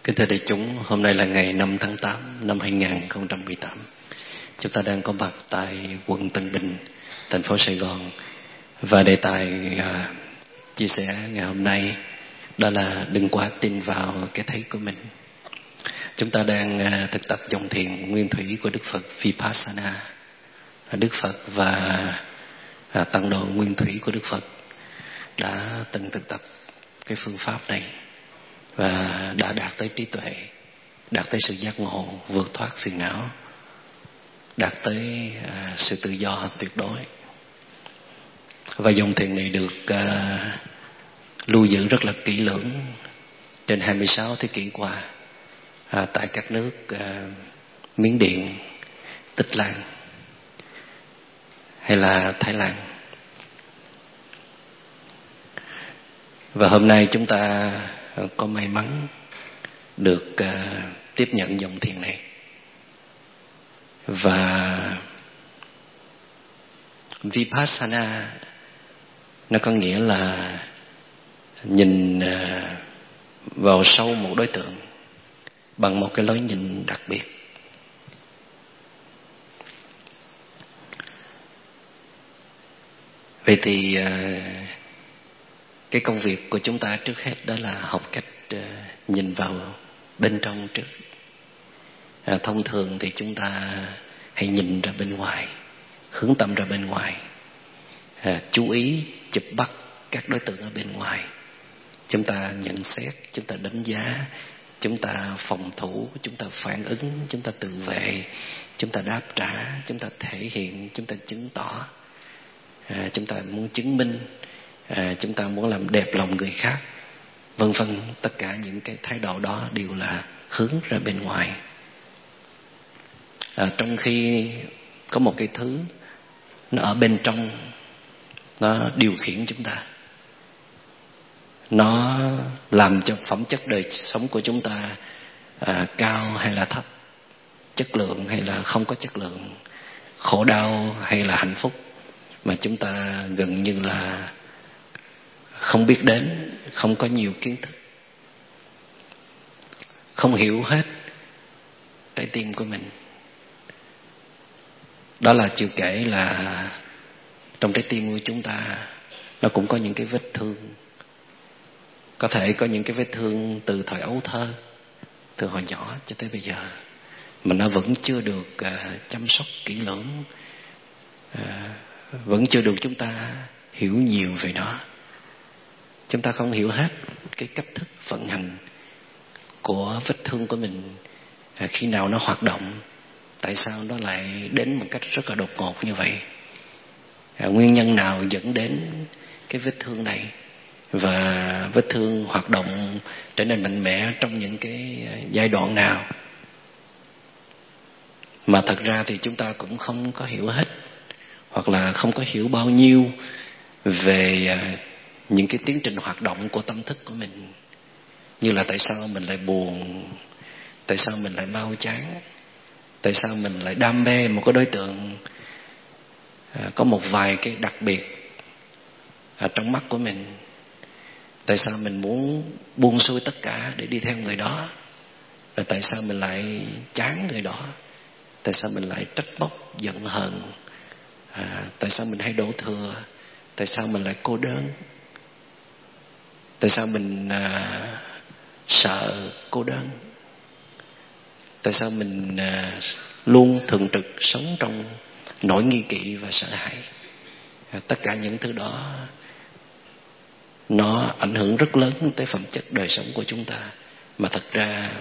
Kính thưa đại chúng, hôm nay là ngày 5 tháng 8 năm 2018. Chúng ta đang có mặt tại quận Tân Bình, thành phố Sài Gòn. Và đề tài chia sẻ ngày hôm nay đó là đừng quá tin vào cái thấy của mình. Chúng ta đang thực tập dòng thiền nguyên thủy của Đức Phật Vipassana. Đức Phật và tăng đồ nguyên thủy của Đức Phật đã từng thực tập cái phương pháp này và đã đạt tới trí tuệ, đạt tới sự giác ngộ, vượt thoát phiền não, đạt tới sự tự do tuyệt đối. Và dòng thiền này được lưu giữ rất là kỹ lưỡng trên 26 thế kỷ qua tại các nước Miến Điện, Tích Lan hay là Thái Lan. Và hôm nay chúng ta có may mắn được tiếp nhận dòng thiền này. Và Vipassana nó có nghĩa là nhìn vào sâu một đối tượng bằng một cái lối nhìn đặc biệt. Vậy thì cái công việc của chúng ta trước hết đó là học cách nhìn vào bên trong trước. Thông thường thì chúng ta hay nhìn ra bên ngoài, hướng tâm ra bên ngoài, chú ý chụp bắt các đối tượng ở bên ngoài. Chúng ta nhận xét, chúng ta đánh giá, chúng ta phòng thủ, chúng ta phản ứng, chúng ta tự vệ, chúng ta đáp trả, chúng ta thể hiện, chúng ta chứng tỏ, chúng ta muốn chứng minh, chúng ta muốn làm đẹp lòng người khác, vân vân. Tất cả những cái thái độ đó đều là hướng ra bên ngoài. Trong khi có một cái thứ nó ở bên trong, nó điều khiển chúng ta, nó làm cho phẩm chất đời sống của chúng ta cao hay là thấp, chất lượng hay là không có chất lượng, khổ đau hay là hạnh phúc, mà chúng ta gần như là không biết đến, không có nhiều kiến thức, không hiểu hết trái tim của mình. Đó là chưa kể là trong trái tim của chúng ta nó cũng có những cái vết thương. Có thể có những cái vết thương từ thời ấu thơ, từ hồi nhỏ cho tới bây giờ, mà nó vẫn chưa được chăm sóc kỹ lưỡng, vẫn chưa được chúng ta hiểu nhiều về nó. Chúng ta không hiểu hết cái cách thức vận hành của vết thương của mình, khi nào nó hoạt động, tại sao nó lại đến một cách rất là đột ngột như vậy, nguyên nhân nào dẫn đến cái vết thương này, và vết thương hoạt động trở nên mạnh mẽ trong những cái giai đoạn nào. Mà thật ra thì chúng ta cũng không có hiểu hết, hoặc là không có hiểu bao nhiêu về những cái tiến trình hoạt động của tâm thức của mình. Như là tại sao mình lại buồn, tại sao mình lại mau chán, tại sao mình lại đam mê một cái đối tượng có một vài cái đặc biệt trong mắt của mình, tại sao mình muốn buông xuôi tất cả để đi theo người đó, rồi tại sao mình lại chán người đó, tại sao mình lại trách móc giận hờn, tại sao mình hay đổ thừa, tại sao mình lại cô đơn, tại sao mình sợ cô đơn, tại sao mình luôn thường trực sống trong nỗi nghi kỵ và sợ hãi. Tất cả những thứ đó nó ảnh hưởng rất lớn tới phẩm chất đời sống của chúng ta, mà thật ra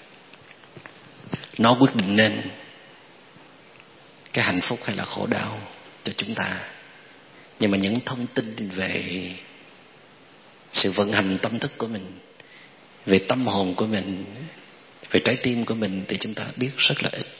nó quyết định nên cái hạnh phúc hay là khổ đau cho chúng ta. Nhưng mà những thông tin về sự vận hành tâm thức của mình, về tâm hồn của mình, về trái tim của mình thì chúng ta biết rất là ít.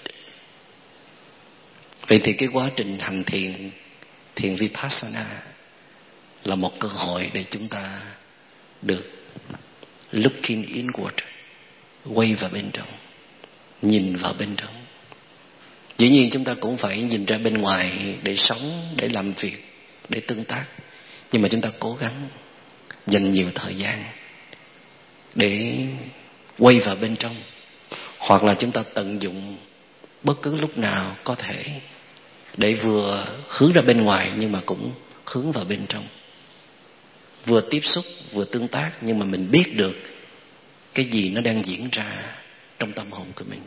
Vậy thì cái quá trình hành thiền Vipassana là một cơ hội để chúng ta được looking inward, quay vào bên trong, nhìn vào bên trong. Dĩ nhiên chúng ta cũng phải nhìn ra bên ngoài để sống, để làm việc, để tương tác. Nhưng mà chúng ta cố gắng dành nhiều thời gian để quay vào bên trong, hoặc là chúng ta tận dụng bất cứ lúc nào có thể để vừa hướng ra bên ngoài nhưng mà cũng hướng vào bên trong, vừa tiếp xúc vừa tương tác, nhưng mà mình biết được cái gì nó đang diễn ra trong tâm hồn của mình.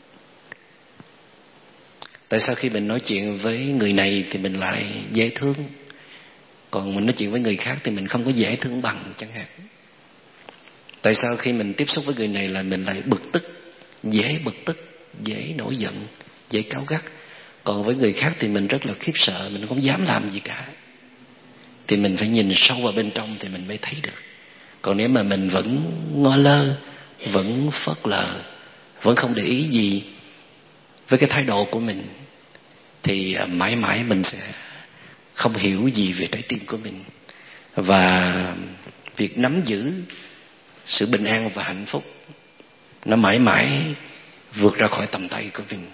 Tại sao khi mình nói chuyện với người này thì mình lại dễ thương, còn mình nói chuyện với người khác thì mình không có dễ thương bằng chẳng hạn? Tại sao khi mình tiếp xúc với người này là mình lại bực tức, dễ nổi giận, dễ cáu gắt, còn với người khác thì mình rất là khiếp sợ, mình không dám làm gì cả? Thì mình phải nhìn sâu vào bên trong thì mình mới thấy được. Còn nếu mà mình vẫn ngó lơ, vẫn phớt lờ, vẫn không để ý gì với cái thái độ của mình, thì mãi mãi mình sẽ không hiểu gì về trái tim của mình. Và việc nắm giữ sự bình an và hạnh phúc nó mãi mãi vượt ra khỏi tầm tay của mình.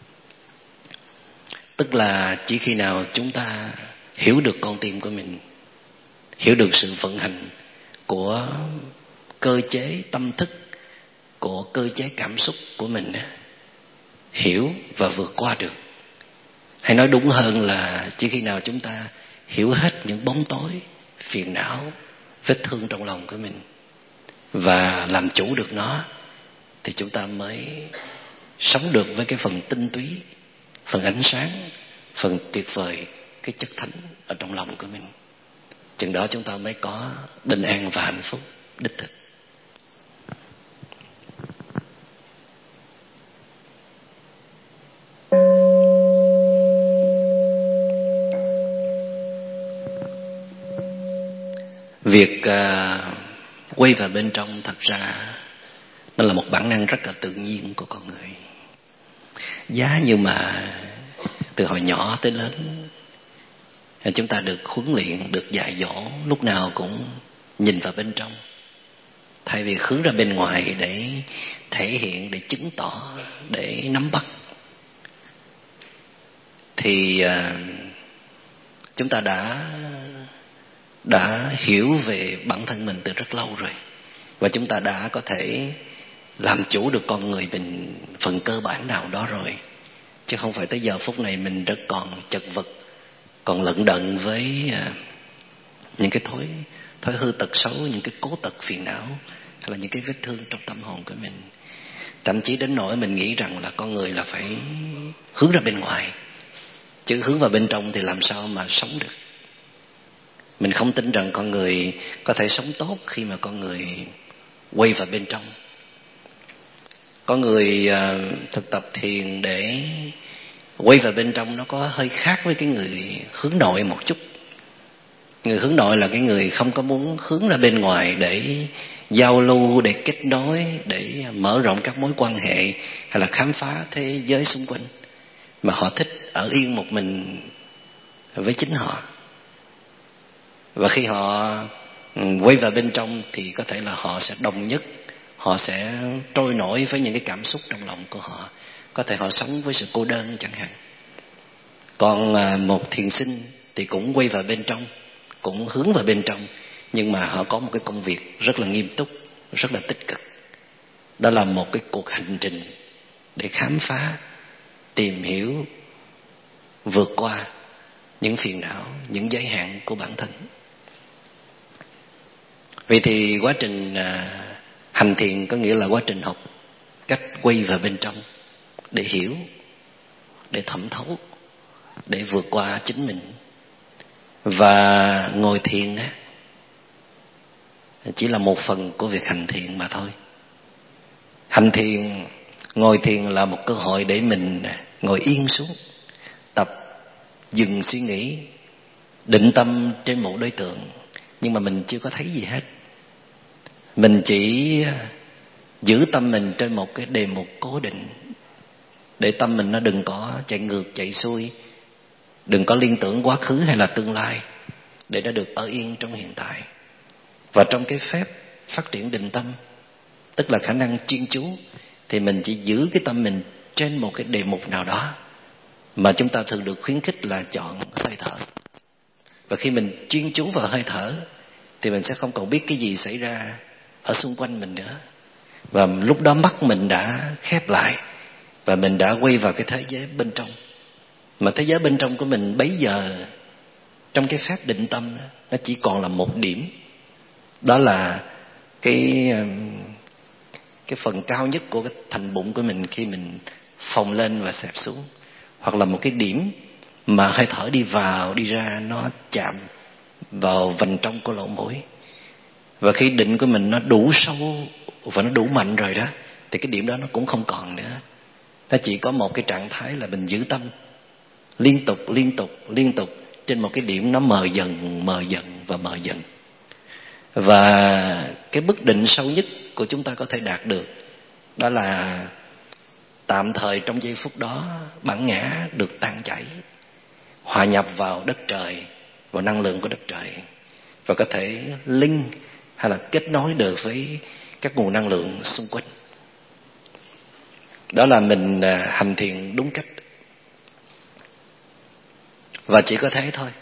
Tức là chỉ khi nào chúng ta hiểu được con tim của mình, hiểu được sự vận hành của cơ chế tâm thức, của cơ chế cảm xúc của mình, hiểu và vượt qua được. Hay nói đúng hơn là chỉ khi nào chúng ta hiểu hết những bóng tối, phiền não, vết thương trong lòng của mình và làm chủ được nó, thì chúng ta mới sống được với cái phần tinh túy, phần ánh sáng, phần tuyệt vời, cái chất thánh ở trong lòng của mình. Chừng đó chúng ta mới có bình an và hạnh phúc đích thực. Việc quay vào bên trong thật ra nó là một bản năng rất là tự nhiên của con người. Giá như mà từ hồi nhỏ tới lớn chúng ta được huấn luyện, được dạy dỗ, lúc nào cũng nhìn vào bên trong, thay vì hướng ra bên ngoài để thể hiện, để chứng tỏ, để nắm bắt, thì chúng ta đã hiểu về bản thân mình từ rất lâu rồi, và chúng ta đã có thể làm chủ được con người mình phần cơ bản nào đó rồi, chứ không phải tới giờ phút này mình rất còn chật vật, còn lận đận với những cái thói hư tật xấu, những cái cố tật phiền não, hay là những cái vết thương trong tâm hồn của mình. Thậm chí đến nỗi mình nghĩ rằng là con người là phải hướng ra bên ngoài, chứ hướng vào bên trong thì làm sao mà sống được. Mình không tin rằng con người có thể sống tốt khi mà con người quay vào bên trong. Có người thực tập thiền để quay vào bên trong nó có hơi khác với cái người hướng nội một chút. Người hướng nội là cái người không có muốn hướng ra bên ngoài để giao lưu, để kết nối, để mở rộng các mối quan hệ hay là khám phá thế giới xung quanh, mà họ thích ở yên một mình với chính họ. Và khi họ quay vào bên trong thì có thể là họ sẽ đồng nhất, họ sẽ trôi nổi với những cái cảm xúc trong lòng của họ. Có thể họ sống với sự cô đơn chẳng hạn. Còn một thiền sinh thì cũng quay vào bên trong, cũng hướng vào bên trong, nhưng mà họ có một cái công việc rất là nghiêm túc, rất là tích cực. Đó là một cái cuộc hành trình để khám phá, tìm hiểu, vượt qua những phiền não, những giới hạn của bản thân. Vậy thì quá trình hành thiền có nghĩa là quá trình học cách quay vào bên trong để hiểu, để thẩm thấu, để vượt qua chính mình. Và ngồi thiền chỉ là một phần của việc hành thiền mà thôi. Hành thiền, ngồi thiền là một cơ hội để mình ngồi yên xuống, tập dừng suy nghĩ, định tâm trên một đối tượng, nhưng mà mình chưa có thấy gì hết. Mình chỉ giữ tâm mình trên một cái đề mục cố định, để tâm mình nó đừng có chạy ngược chạy xuôi, đừng có liên tưởng quá khứ hay là tương lai, để nó được ở yên trong hiện tại. Và trong cái phép phát triển định tâm, tức là khả năng chuyên chú, thì mình chỉ giữ cái tâm mình trên một cái đề mục nào đó, mà chúng ta thường được khuyến khích là chọn hơi thở. Và khi mình chuyên chú vào hơi thở thì mình sẽ không còn biết cái gì xảy ra ở xung quanh mình nữa. Và lúc đó mắt mình đã khép lại và mình đã quay vào cái thế giới bên trong. Mà thế giới bên trong của mình bấy giờ trong cái phép định tâm đó, nó chỉ còn là một điểm. Đó là cái phần cao nhất của cái thành bụng của mình khi mình phồng lên và xẹp xuống. Hoặc là một cái điểm mà hơi thở đi vào đi ra nó chạm vào vành trong của lỗ mũi. Và khi định của mình nó đủ sâu và nó đủ mạnh rồi đó, thì cái điểm đó nó cũng không còn nữa. Nó chỉ có một cái trạng thái là mình giữ tâm liên tục trên một cái điểm, nó mờ dần và mờ dần. Và cái mức định sâu nhất của chúng ta có thể đạt được đó là tạm thời trong giây phút đó bản ngã được tan chảy, hòa nhập vào đất trời, vào năng lượng của đất trời, và có thể link hay là kết nối được với các nguồn năng lượng xung quanh. Đó là mình hành thiền đúng cách. Và chỉ có thế thôi.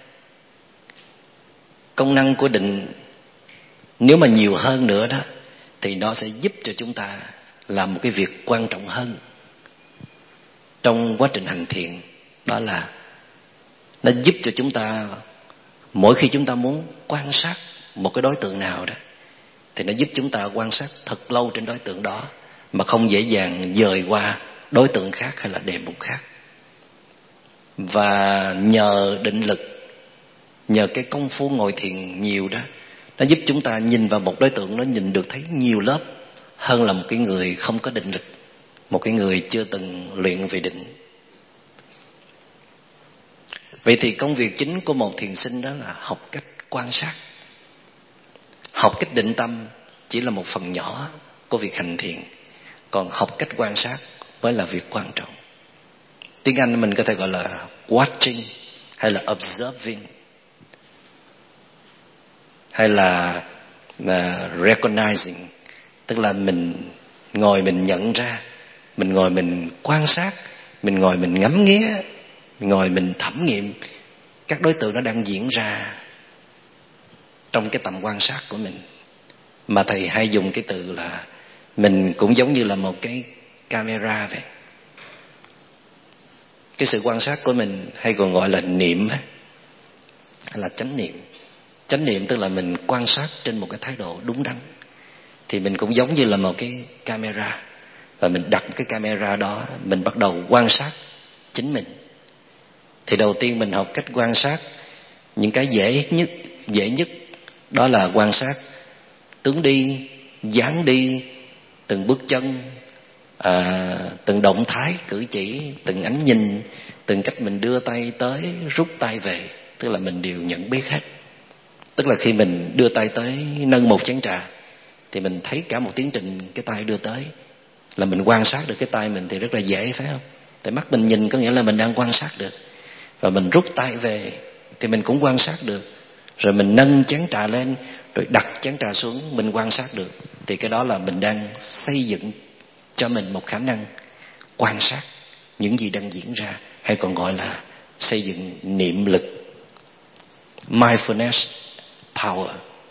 Công năng của định nếu mà nhiều hơn nữa đó, thì nó sẽ giúp cho chúng ta làm một cái việc quan trọng hơn trong quá trình hành thiền. Đó là nó giúp cho chúng ta, mỗi khi chúng ta muốn quan sát một cái đối tượng nào đó, thì nó giúp chúng ta quan sát thật lâu trên đối tượng đó, mà không dễ dàng dời qua đối tượng khác hay là đề mục khác. Và nhờ định lực, nhờ cái công phu ngồi thiền nhiều đó, nó giúp chúng ta nhìn vào một đối tượng, nó nhìn được thấy nhiều lớp hơn là một cái người không có định lực, một cái người chưa từng luyện về định. Vậy thì công việc chính của một thiền sinh đó là học cách quan sát. Học cách định tâm chỉ là một phần nhỏ của việc hành thiền, còn học cách quan sát mới là việc quan trọng. Tiếng Anh mình có thể gọi là watching, hay là observing, hay là recognizing. Tức là mình ngồi mình nhận ra, mình ngồi mình quan sát, mình ngồi mình ngắm nghía, mình ngồi mình thẩm nghiệm các đối tượng nó đang diễn ra trong cái tầm quan sát của mình. Mà thầy hay dùng cái từ là mình cũng giống như là một cái camera vậy. Cái sự quan sát của mình hay còn gọi là niệm, hay là chánh niệm. Chánh niệm tức là mình quan sát trên một cái thái độ đúng đắn. Thì mình cũng giống như là một cái camera, và mình đặt cái camera đó, mình bắt đầu quan sát chính mình. Thì đầu tiên mình học cách quan sát những cái dễ nhất đó là quan sát tướng đi, dáng đi, từng bước chân, từng động thái cử chỉ, từng ánh nhìn, từng cách mình đưa tay tới, rút tay về, tức là mình đều nhận biết hết. Tức là khi mình đưa tay tới nâng một chén trà thì mình thấy cả một tiến trình cái tay đưa tới, là mình quan sát được cái tay mình thì rất là dễ, phải không? Tại mắt mình nhìn có nghĩa là mình đang quan sát được. Và mình rút tay về thì mình cũng quan sát được. Rồi mình nâng chén trà lên, rồi đặt chén trà xuống, mình quan sát được. Thì cái đó là mình đang xây dựng cho mình một khả năng quan sát những gì đang diễn ra, hay còn gọi là xây dựng niệm lực, mindfulness power.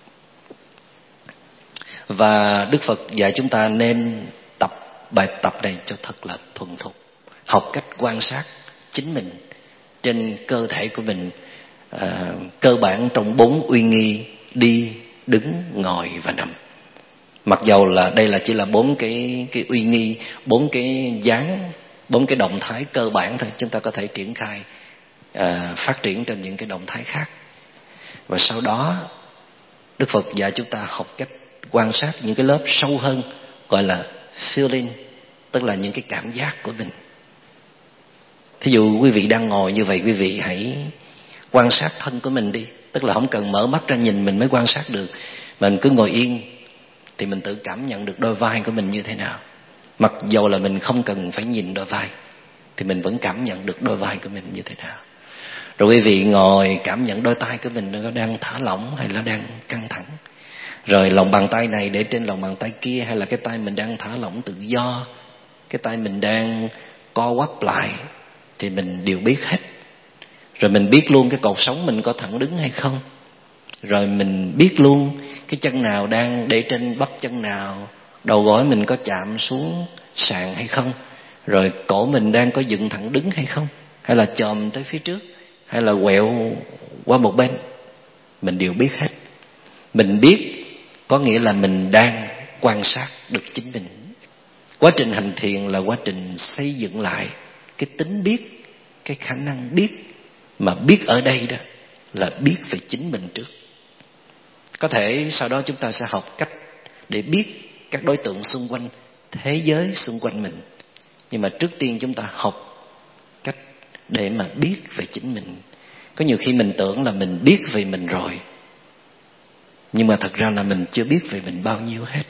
Và Đức Phật dạy chúng ta nên tập bài tập này cho thật là thuần thục, học cách quan sát chính mình trên cơ thể của mình, cơ bản trong 4 uy nghi: đi, đứng, ngồi và nằm. Mặc dầu là đây là chỉ là 4 cái uy nghi, 4 cái dáng, 4 cái động thái cơ bản thôi. Chúng ta có thể triển khai, phát triển trên những cái động thái khác. Và sau đó Đức Phật dạy chúng ta học cách quan sát những cái lớp sâu hơn, gọi là feeling, tức là những cái cảm giác của mình. Thí dụ quý vị đang ngồi như vậy, quý vị hãy quan sát thân của mình đi. Tức là không cần mở mắt ra nhìn mình mới quan sát được, mình cứ ngồi yên thì mình tự cảm nhận được đôi vai của mình như thế nào. Mặc dầu là mình không cần phải nhìn đôi vai thì mình vẫn cảm nhận được đôi vai của mình như thế nào. Rồi quý vị ngồi cảm nhận đôi tay của mình nó đang thả lỏng hay là đang căng thẳng. Rồi lòng bàn tay này để trên lòng bàn tay kia, hay là cái tay mình đang thả lỏng tự do, cái tay mình đang co quắp lại, thì mình đều biết hết. Rồi mình biết luôn cái cột sống mình có thẳng đứng hay không. Rồi mình biết luôn cái chân nào đang để trên bắp chân nào, đầu gối mình có chạm xuống sàn hay không, rồi cổ mình đang có dựng thẳng đứng hay không, hay là chồm tới phía trước, hay là quẹo qua một bên. Mình đều biết hết. Mình biết có nghĩa là mình đang quan sát được chính mình. Quá trình hành thiền là quá trình xây dựng lại cái tính biết, cái khả năng biết. Mà biết ở đây đó là biết về chính mình trước. Có thể sau đó chúng ta sẽ học cách để biết các đối tượng xung quanh, thế giới xung quanh mình. Nhưng mà trước tiên chúng ta học cách để mà biết về chính mình. Có nhiều khi mình tưởng là mình biết về mình rồi, nhưng mà thật ra là mình chưa biết về mình bao nhiêu hết.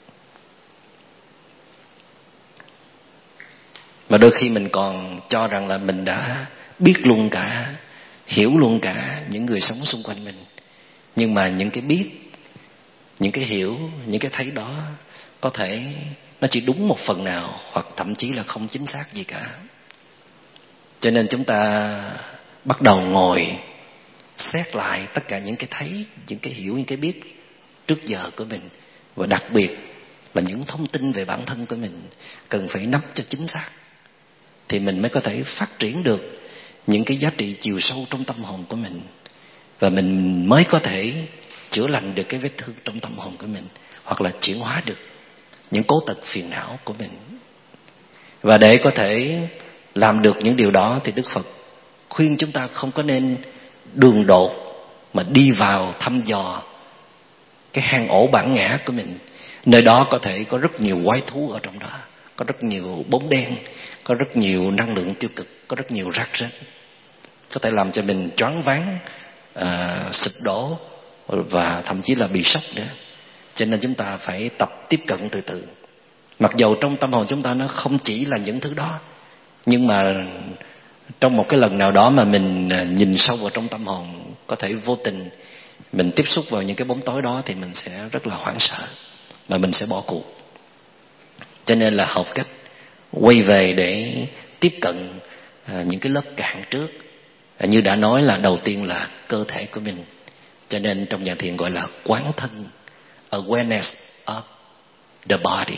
Mà đôi khi mình còn cho rằng là mình đã biết luôn cả, hiểu luôn cả những người sống xung quanh mình. Nhưng mà những cái biết, những cái hiểu, những cái thấy đó có thể nó chỉ đúng một phần nào, hoặc thậm chí là không chính xác gì cả. Cho nên chúng ta bắt đầu ngồi xét lại tất cả những cái thấy, những cái hiểu, những cái biết trước giờ của mình. Và đặc biệt là những thông tin về bản thân của mình cần phải nắm cho chính xác, thì mình mới có thể phát triển được những cái giá trị chiều sâu trong tâm hồn của mình. Và mình mới có thể chữa lành được cái vết thương trong tâm hồn của mình, hoặc là chuyển hóa được những cố tật phiền não của mình. Và để có thể làm được những điều đó thì Đức Phật khuyên chúng ta không có nên đường đột mà đi vào thăm dò cái hang ổ bản ngã của mình. Nơi đó có thể có rất nhiều quái thú ở trong đó, có rất nhiều bóng đen, có rất nhiều năng lượng tiêu cực, có rất nhiều rác rến, có thể làm cho mình choáng váng, sụp đổ và thậm chí là bị sốc nữa. Cho nên chúng ta phải tập tiếp cận từ từ. Mặc dầu trong tâm hồn chúng ta nó không chỉ là những thứ đó, nhưng mà trong một cái lần nào đó mà mình nhìn sâu vào trong tâm hồn, có thể vô tình mình tiếp xúc vào những cái bóng tối đó, thì mình sẽ rất là hoảng sợ và mình sẽ bỏ cuộc. Cho nên là học cách quay về để tiếp cận những cái lớp cạn trước. Như đã nói là đầu tiên là cơ thể của mình. Cho nên trong nhà thiền gọi là quán thân, awareness of the body.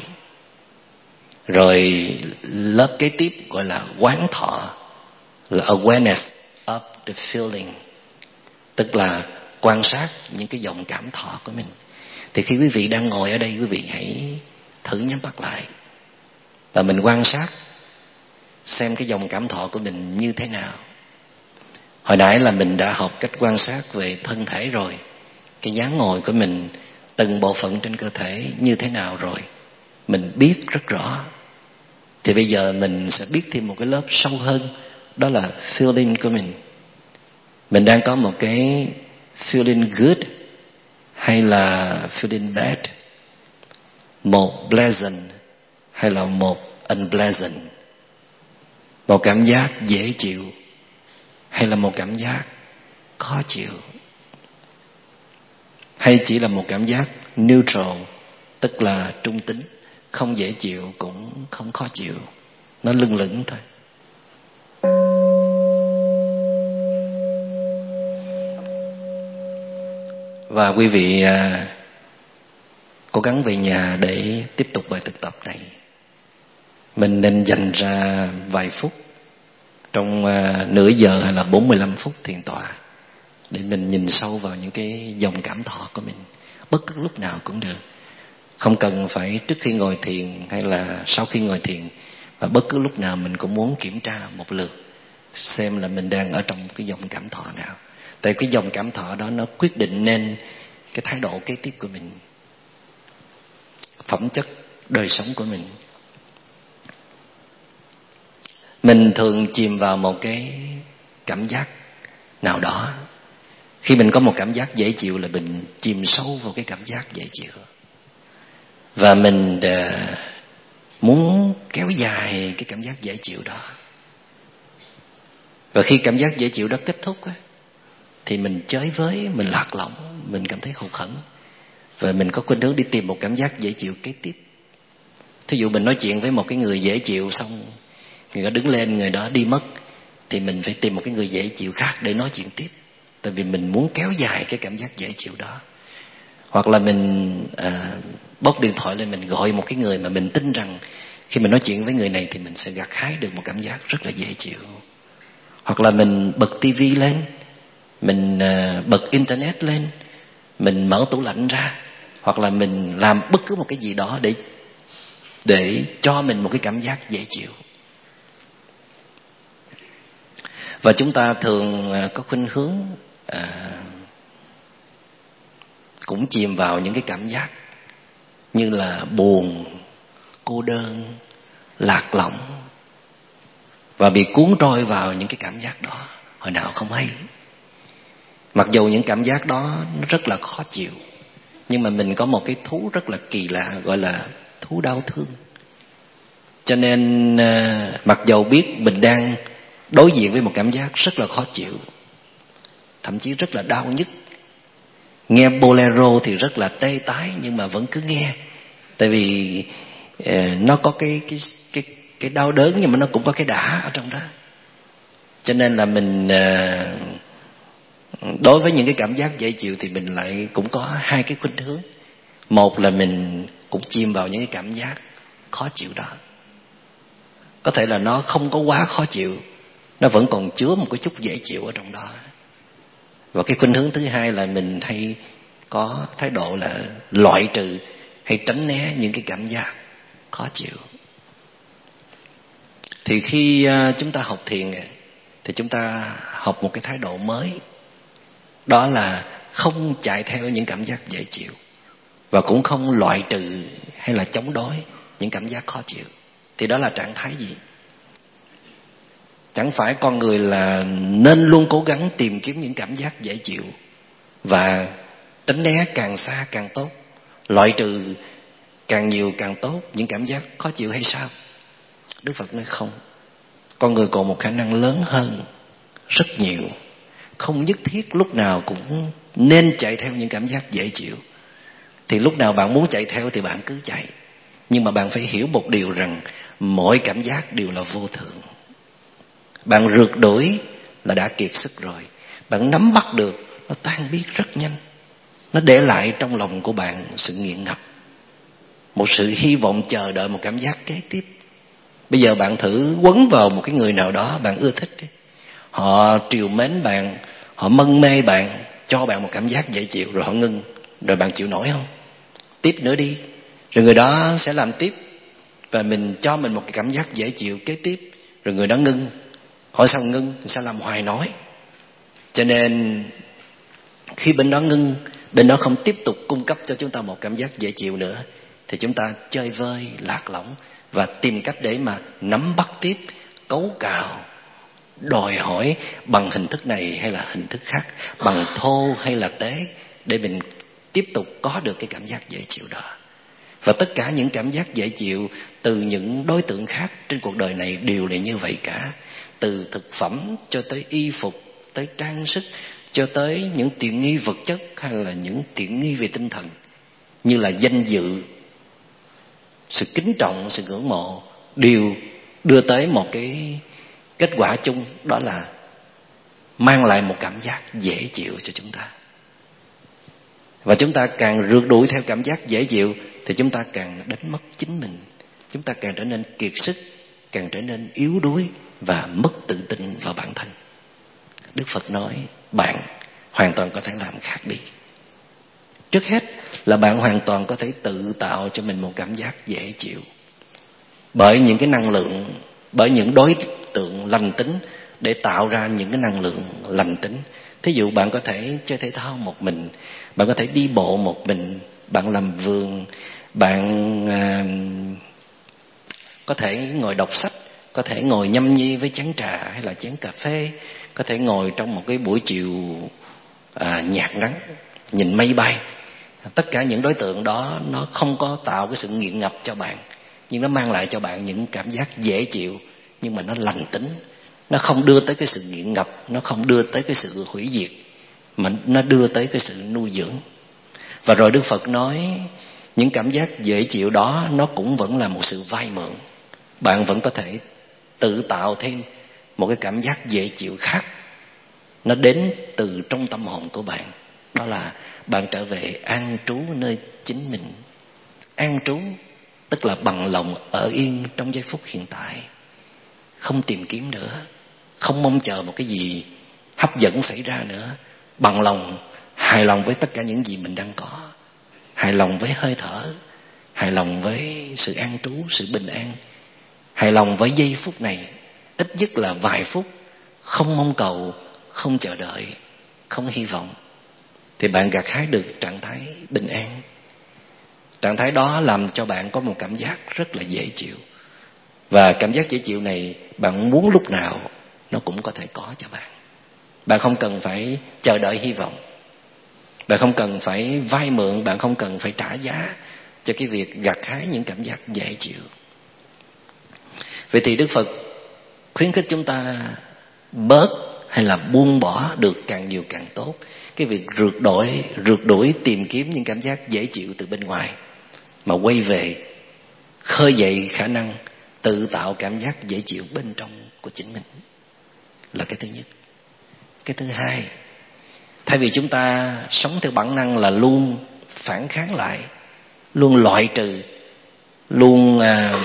Rồi lớp kế tiếp gọi là quán thọ, là awareness of the feeling, tức là quan sát những cái dòng cảm thọ của mình. Thì khi quý vị đang ngồi ở đây, quý vị hãy thử nhắm mắt lại và mình quan sát xem cái dòng cảm thọ của mình như thế nào. Hồi nãy là mình đã học cách quan sát về thân thể rồi, cái dáng ngồi của mình, từng bộ phận trên cơ thể như thế nào rồi, mình biết rất rõ. Thì bây giờ mình sẽ biết thêm một cái lớp sâu hơn, đó là feeling của mình. Mình đang có một cái feeling good hay là feeling bad, một pleasant hay là một unpleasant, một cảm giác dễ chịu hay là một cảm giác khó chịu, hay chỉ là một cảm giác neutral, tức là trung tính, không dễ chịu cũng không khó chịu, nó lưng lửng thôi. Và quý vị cố gắng về nhà để tiếp tục bài thực tập này. Mình nên dành ra vài phút trong nửa giờ hay là 45 phút thiền tọa để mình nhìn sâu vào những cái dòng cảm thọ của mình, bất cứ lúc nào cũng được. Không cần phải trước khi ngồi thiền hay là sau khi ngồi thiền, và bất cứ lúc nào mình cũng muốn kiểm tra một lượt xem là mình đang ở trong cái dòng cảm thọ nào. Tại cái dòng cảm thọ đó nó quyết định nên cái thái độ kế tiếp của mình, phẩm chất đời sống của mình. Mình thường chìm vào một cái cảm giác nào đó. Khi mình có một cảm giác dễ chịu là mình chìm sâu vào cái cảm giác dễ chịu, và mình muốn kéo dài cái cảm giác dễ chịu đó. Và khi cảm giác dễ chịu đó kết thúc thì mình chới với, mình lạc lõng, mình cảm thấy hụt hẫng, và mình có khuynh hướng đi tìm một cảm giác dễ chịu kế tiếp. Thí dụ mình nói chuyện với một cái người dễ chịu xong, người đó đứng lên, người đó đi mất, thì mình phải tìm một cái người dễ chịu khác để nói chuyện tiếp. Tại vì mình muốn kéo dài cái cảm giác dễ chịu đó. Hoặc là mình bốc điện thoại lên, mình gọi một cái người mà mình tin rằng khi mình nói chuyện với người này thì mình sẽ gặt hái được một cảm giác rất là dễ chịu. Hoặc là mình bật tivi lên, mình bật internet lên, mình mở tủ lạnh ra, hoặc là mình làm bất cứ một cái gì đó để cho mình một cái cảm giác dễ chịu. Và chúng ta thường có khuynh hướng cũng chìm vào những cái cảm giác như là buồn, cô đơn, lạc lõng, và bị cuốn trôi vào những cái cảm giác đó hồi nào không hay. Mặc dù những cảm giác đó nó rất là khó chịu, nhưng mà mình có một cái thú rất là kỳ lạ, gọi là thú đau thương. Cho nên mặc dầu biết mình đang đối diện với một cảm giác rất là khó chịu, thậm chí rất là đau nhức, nghe bolero thì rất là tê tái, nhưng mà vẫn cứ nghe. Tại vì nó có cái đau đớn, nhưng mà nó cũng có cái đã ở trong đó. Cho nên là mình đối với những cái cảm giác dễ chịu thì mình lại cũng có hai cái khuynh hướng. Một là mình cũng chìm vào những cái cảm giác khó chịu đó. Có thể là nó không có quá khó chịu, nó vẫn còn chứa một cái chút dễ chịu ở trong đó. Và cái khuynh hướng thứ hai là mình hay có thái độ là loại trừ hay tránh né những cái cảm giác khó chịu. Thì khi chúng ta học thiền thì chúng ta học một cái thái độ mới, đó là không chạy theo những cảm giác dễ chịu, và cũng không loại trừ hay là chống đối những cảm giác khó chịu. Thì đó là trạng thái gì? Chẳng phải con người là nên luôn cố gắng tìm kiếm những cảm giác dễ chịu và tránh né càng xa càng tốt, loại trừ càng nhiều càng tốt những cảm giác khó chịu hay sao? Đức Phật nói không. Con người còn một khả năng lớn hơn rất nhiều. Không nhất thiết lúc nào cũng nên chạy theo những cảm giác dễ chịu. Thì lúc nào bạn muốn chạy theo thì bạn cứ chạy. Nhưng mà bạn phải hiểu một điều rằng mọi cảm giác đều là vô thường. Bạn rượt đuổi là đã kiệt sức rồi. Bạn nắm bắt được, nó tan biến rất nhanh. Nó để lại trong lòng của bạn sự nghiện ngập, một sự hy vọng chờ đợi một cảm giác kế tiếp. Bây giờ bạn thử quấn vào một cái người nào đó bạn ưa thích đi. Họ trìu mến bạn, họ mân mê bạn, cho bạn một cảm giác dễ chịu, rồi họ ngưng. Rồi bạn chịu nổi không? Tiếp nữa đi. Rồi người đó sẽ làm tiếp, và mình cho mình một cái cảm giác dễ chịu kế tiếp. Rồi người đó ngưng. Hỏi sao ngưng? Sao làm hoài nói? Cho nên khi bên đó ngưng, bên đó không tiếp tục cung cấp cho chúng ta một cảm giác dễ chịu nữa, thì chúng ta chơi vơi, lạc lõng và tìm cách để mà nắm bắt tiếp, cấu cào, đòi hỏi bằng hình thức này hay là hình thức khác, bằng thô hay là tế, để mình tiếp tục có được cái cảm giác dễ chịu đó. Và tất cả những cảm giác dễ chịu từ những đối tượng khác trên cuộc đời này đều là như vậy cả. Từ thực phẩm cho tới y phục, tới trang sức, cho tới những tiện nghi vật chất hay là những tiện nghi về tinh thần, như là danh dự, sự kính trọng, sự ngưỡng mộ, đều đưa tới một cái kết quả chung, đó là mang lại một cảm giác dễ chịu cho chúng ta. Và chúng ta càng rượt đuổi theo cảm giác dễ chịu thì chúng ta càng đánh mất chính mình. Chúng ta càng trở nên kiệt sức, càng trở nên yếu đuối và mất tự tin vào bản thân. Đức Phật nói bạn hoàn toàn có thể làm khác đi. Trước hết là bạn hoàn toàn có thể tự tạo cho mình một cảm giác dễ chịu bởi những cái năng lượng, bởi những đối tượng lành tính, để tạo ra những cái năng lượng lành tính. Thí dụ bạn có thể chơi thể thao một mình, bạn có thể đi bộ một mình, bạn làm vườn, bạn có thể ngồi đọc sách, có thể ngồi nhâm nhi với chén trà hay là chén cà phê, có thể ngồi trong một cái buổi chiều nhạt nắng, nhìn mây bay. Tất cả những đối tượng đó nó không có tạo cái sự nghiện ngập cho bạn, nhưng nó mang lại cho bạn những cảm giác dễ chịu, nhưng mà nó lành tính. Nó không đưa tới cái sự nghiện ngập, nó không đưa tới cái sự hủy diệt, mà nó đưa tới cái sự nuôi dưỡng. Và rồi Đức Phật nói những cảm giác dễ chịu đó nó cũng vẫn là một sự vay mượn. Bạn vẫn có thể tự tạo thêm một cái cảm giác dễ chịu khác, nó đến từ trong tâm hồn của bạn. đó là bạn trở về an trú nơi chính mình. An trú tức là bằng lòng ở yên trong giây phút hiện tại, không tìm kiếm nữa, không mong chờ một cái gì hấp dẫn xảy ra nữa. Bằng lòng, hài lòng với tất cả những gì mình đang có, hài lòng với hơi thở, hài lòng với sự an trú, sự bình an, hài lòng với giây phút này, ít nhất là vài phút, không mong cầu, không chờ đợi, không hy vọng, thì bạn gặt hái được trạng thái bình an. Trạng thái đó làm cho bạn có một cảm giác rất là dễ chịu. Và cảm giác dễ chịu này bạn muốn lúc nào nó cũng có thể có cho bạn. Bạn không cần phải chờ đợi hy vọng, bạn không cần phải vay mượn, bạn không cần phải trả giá cho cái việc gặt hái những cảm giác dễ chịu. Vậy thì Đức Phật khuyến khích chúng ta bớt hay là buông bỏ được càng nhiều càng tốt cái việc rượt đuổi tìm kiếm những cảm giác dễ chịu từ bên ngoài, mà quay về khơi dậy khả năng tự tạo cảm giác dễ chịu bên trong của chính mình, là cái thứ nhất. Cái thứ hai, thay vì chúng ta sống theo bản năng là luôn phản kháng lại, luôn loại trừ, luôn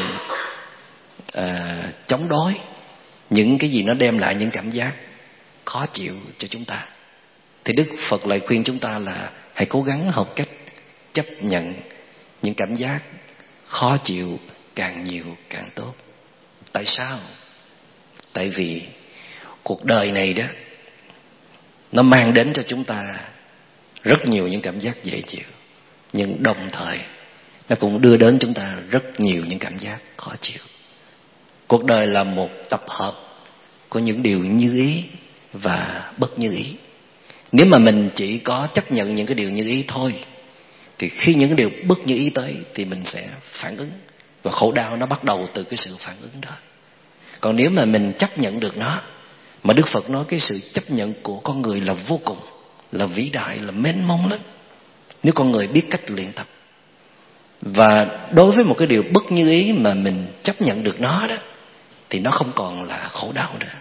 chống đối những cái gì nó đem lại những cảm giác khó chịu cho chúng ta, thì Đức Phật lại khuyên chúng ta là hãy cố gắng học cách chấp nhận những cảm giác khó chịu càng nhiều càng tốt. Tại sao? Tại vì cuộc đời này đó, nó mang đến cho chúng ta rất nhiều những cảm giác dễ chịu, nhưng đồng thời nó cũng đưa đến chúng ta rất nhiều những cảm giác khó chịu. Cuộc đời là một tập hợp của những điều như ý và bất như ý. Nếu mà mình chỉ có chấp nhận những cái điều như ý thôi, thì khi những điều bất như ý tới thì mình sẽ phản ứng, và khổ đau nó bắt đầu từ cái sự phản ứng đó. Còn nếu mà mình chấp nhận được nó, mà Đức Phật nói cái sự chấp nhận của con người là vô cùng, là vĩ đại, là mênh mông lắm, nếu con người biết cách luyện tập. Và đối với một cái điều bất như ý mà mình chấp nhận được nó đó, thì nó không còn là khổ đau nữa.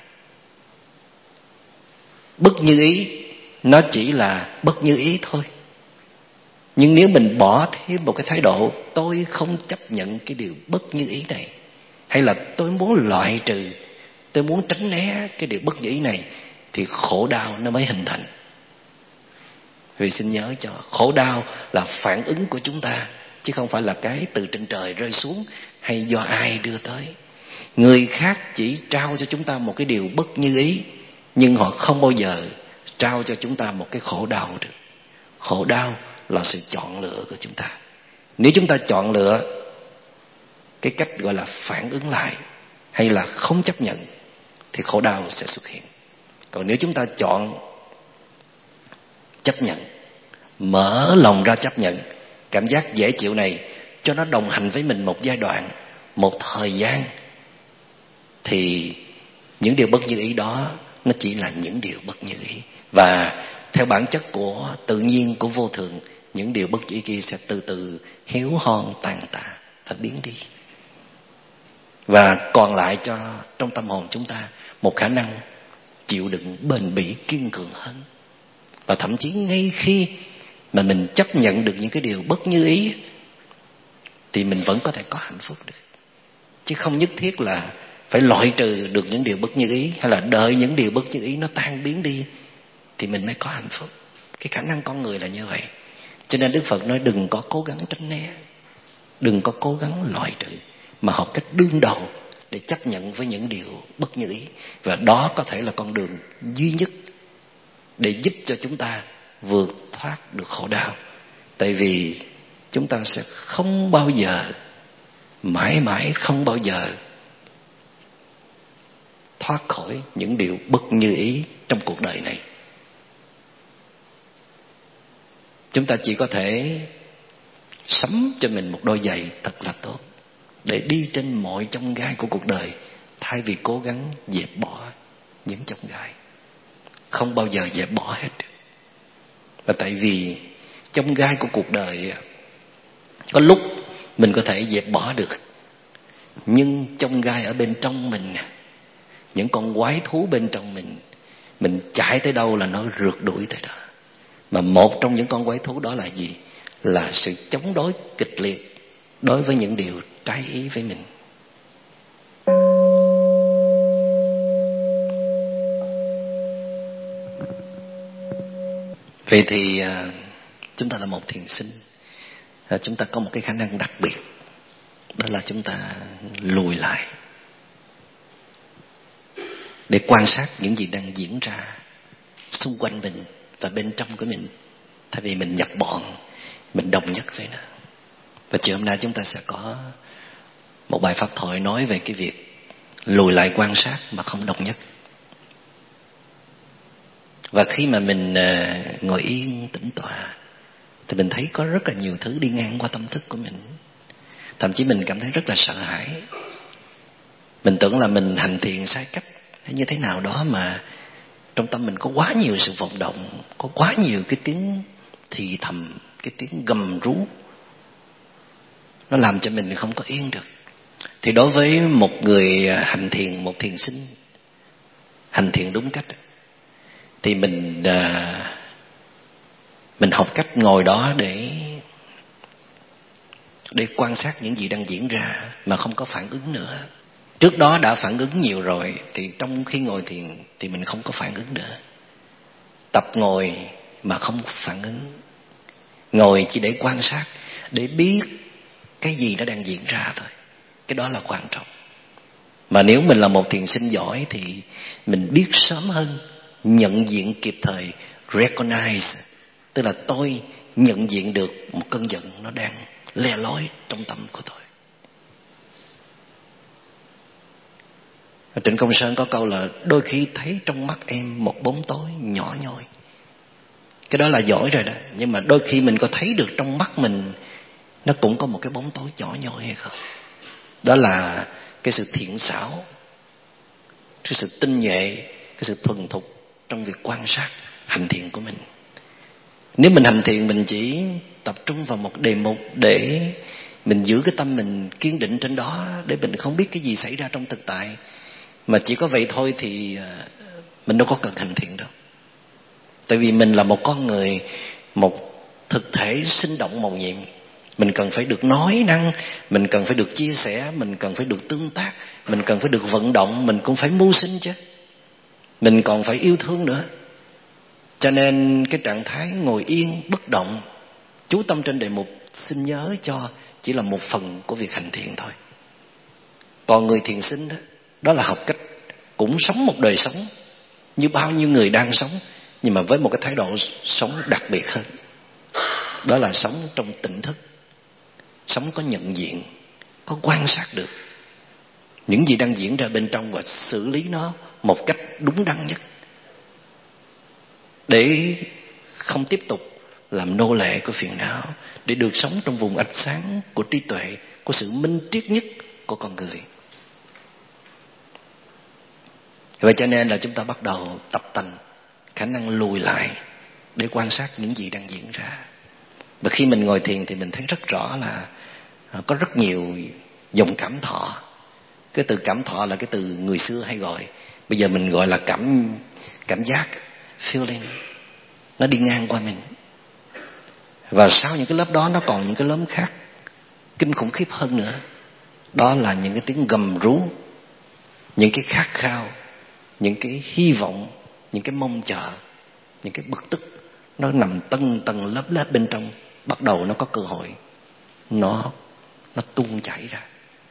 Bất như ý nó chỉ là bất như ý thôi. Nhưng nếu mình bỏ thêm một cái thái độ tôi không chấp nhận cái điều bất như ý này, hay là tôi muốn loại trừ, tôi muốn tránh né cái điều bất như ý này, thì khổ đau nó mới hình thành. Vì xin nhớ cho, khổ đau là phản ứng của chúng ta, chứ không phải là cái từ trên trời rơi xuống hay do ai đưa tới. Người khác chỉ trao cho chúng ta một cái điều bất như ý, nhưng họ không bao giờ trao cho chúng ta một cái khổ đau được. Khổ đau là sự chọn lựa của chúng ta. Nếu chúng ta chọn lựa cái cách gọi là phản ứng lại, hay là không chấp nhận, thì khổ đau sẽ xuất hiện. Còn nếu chúng ta chọn chấp nhận, mở lòng ra chấp nhận cảm giác dễ chịu này, cho nó đồng hành với mình một giai đoạn, một thời gian, thì những điều bất như ý đó nó chỉ là những điều bất như ý. Và theo bản chất của tự nhiên, của vô thường, những điều bất như ý kia sẽ từ từ héo hon, tàn tạ và biến đi. Và còn lại cho trong tâm hồn chúng ta một khả năng chịu đựng bền bỉ, kiên cường hơn. Và thậm chí ngay khi mà mình chấp nhận được những cái điều bất như ý, thì mình vẫn có thể có hạnh phúc được. Chứ không nhất thiết là phải loại trừ được những điều bất như ý, hay là đợi những điều bất như ý nó tan biến đi thì mình mới có hạnh phúc. Cái khả năng con người là như vậy. Cho nên Đức Phật nói đừng có cố gắng tránh né, đừng có cố gắng loại trừ, mà học cách đương đầu để chấp nhận với những điều bất như ý. Và đó có thể là con đường duy nhất để giúp cho chúng ta vượt thoát được khổ đau. Tại vì chúng ta sẽ không bao giờ, mãi mãi không bao giờ thoát khỏi những điều bất như ý trong cuộc đời này. Chúng ta chỉ có thể sắm cho mình một đôi giày thật là tốt để đi trên mọi chông gai của cuộc đời, thay vì cố gắng dẹp bỏ những chông gai. Không bao giờ dẹp bỏ hết. Và tại vì chông gai của cuộc đời có lúc mình có thể dẹp bỏ được, nhưng chông gai ở bên trong mình, những con quái thú bên trong mình chạy tới đâu là nó rượt đuổi tới đó. Mà một trong những con quái thú đó là gì? Là sự chống đối kịch liệt đối với những điều trái ý với mình. Vậy thì chúng ta là một thiền sinh, chúng ta có một cái khả năng đặc biệt, đó là chúng ta lùi lại để quan sát những gì đang diễn ra xung quanh mình và bên trong của mình, thay vì mình nhập bọn, mình đồng nhất với nó. Và chiều hôm nay chúng ta sẽ có một bài pháp thoại nói về cái việc lùi lại quan sát mà không đồng nhất. Và khi mà mình ngồi yên tĩnh tọa thì mình thấy có rất là nhiều thứ đi ngang qua tâm thức của mình. Thậm chí mình cảm thấy rất là sợ hãi. Mình tưởng là mình hành thiền sai cách hay như thế nào đó, mà trong tâm mình có quá nhiều sự vọng động, có quá nhiều cái tiếng thì thầm, cái tiếng gầm rú, nó làm cho mình không có yên được. Thì đối với một người hành thiền, một thiền sinh hành thiền đúng cách, thì mình học cách ngồi đó để quan sát những gì đang diễn ra mà không có phản ứng nữa. Trước đó đã phản ứng nhiều rồi, thì trong khi ngồi thiền thì mình không có phản ứng nữa. Tập ngồi mà không phản ứng, ngồi chỉ để quan sát, để biết cái gì nó đang diễn ra thôi. Cái đó là quan trọng. Mà nếu mình là một thiền sinh giỏi thì mình biết sớm hơn, nhận diện kịp thời, recognize, tức là tôi nhận diện được một cơn giận nó đang le lói trong tâm của tôi. Trịnh Công Sơn có câu là đôi khi thấy trong mắt em một bóng tối nhỏ nhoi. Cái đó là giỏi rồi đó. Nhưng mà đôi khi mình có thấy được trong mắt mình nó cũng có một cái bóng tối nhỏ nhoi hay không? Đó là cái sự thiện xảo, cái sự tinh nhuệ, cái sự thuần thục trong việc quan sát hành thiền của mình. Nếu mình hành thiền mình chỉ tập trung vào một đề mục để mình giữ cái tâm mình kiên định trên đó, để mình không biết cái gì xảy ra trong thực tại, mà chỉ có vậy thôi thì mình đâu có cần hành thiền đâu. Tại vì mình là một con người, một thực thể sinh động mầu nhiệm. Mình cần phải được nói năng, mình cần phải được chia sẻ, mình cần phải được tương tác, mình cần phải được vận động, mình cũng phải mưu sinh chứ. Mình còn phải yêu thương nữa. Cho nên cái trạng thái ngồi yên bất động, chú tâm trên đề mục, xin nhớ cho chỉ là một phần của việc hành thiền thôi. Còn người thiền sinh đó, đó là học cách cũng sống một đời sống như bao nhiêu người đang sống, nhưng mà với một cái thái độ sống đặc biệt hơn. Đó là sống trong tỉnh thức, sống có nhận diện, có quan sát được những gì đang diễn ra bên trong và xử lý nó một cách đúng đắn nhất, để không tiếp tục làm nô lệ của phiền não, để được sống trong vùng ánh sáng của trí tuệ, của sự minh triết nhất của con người. Vậy cho nên là chúng ta bắt đầu tập tành khả năng lùi lại để quan sát những gì đang diễn ra. Và khi mình ngồi thiền thì mình thấy rất rõ là có rất nhiều dòng cảm thọ. Cái từ cảm thọ là cái từ người xưa hay gọi, bây giờ mình gọi là cảm giác, feeling. Nó đi ngang qua mình. Và sau những cái lớp đó nó còn những cái lớp khác kinh khủng khiếp hơn nữa. Đó là những cái tiếng gầm rú, những cái khát khao, những cái hy vọng, những cái mong chờ, những cái bực tức. Nó nằm tầng tầng lớp lớp bên trong. Bắt đầu nó có cơ hội Nó tuôn chảy ra.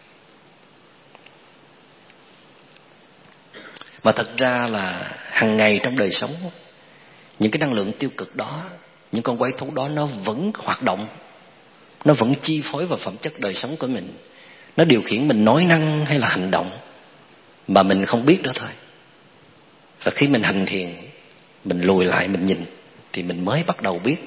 Mà thật ra là hàng ngày trong đời sống, những cái năng lượng tiêu cực đó, những con quái thú đó nó vẫn hoạt động, nó vẫn chi phối vào phẩm chất đời sống của mình. Nó điều khiển mình nói năng hay là hành động mà mình không biết đó thôi. Và khi mình hành thiền, mình lùi lại mình nhìn thì mình mới bắt đầu biết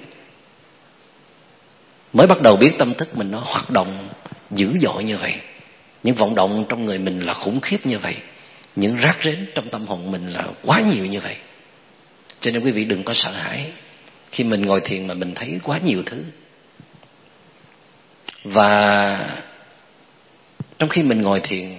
tâm thức mình nó hoạt động dữ dội như vậy. Những vọng động trong người mình là khủng khiếp như vậy. Những rác rến trong tâm hồn mình là quá nhiều như vậy. Cho nên quý vị đừng có sợ hãi khi mình ngồi thiền mà mình thấy quá nhiều thứ. Và trong khi mình ngồi thiền,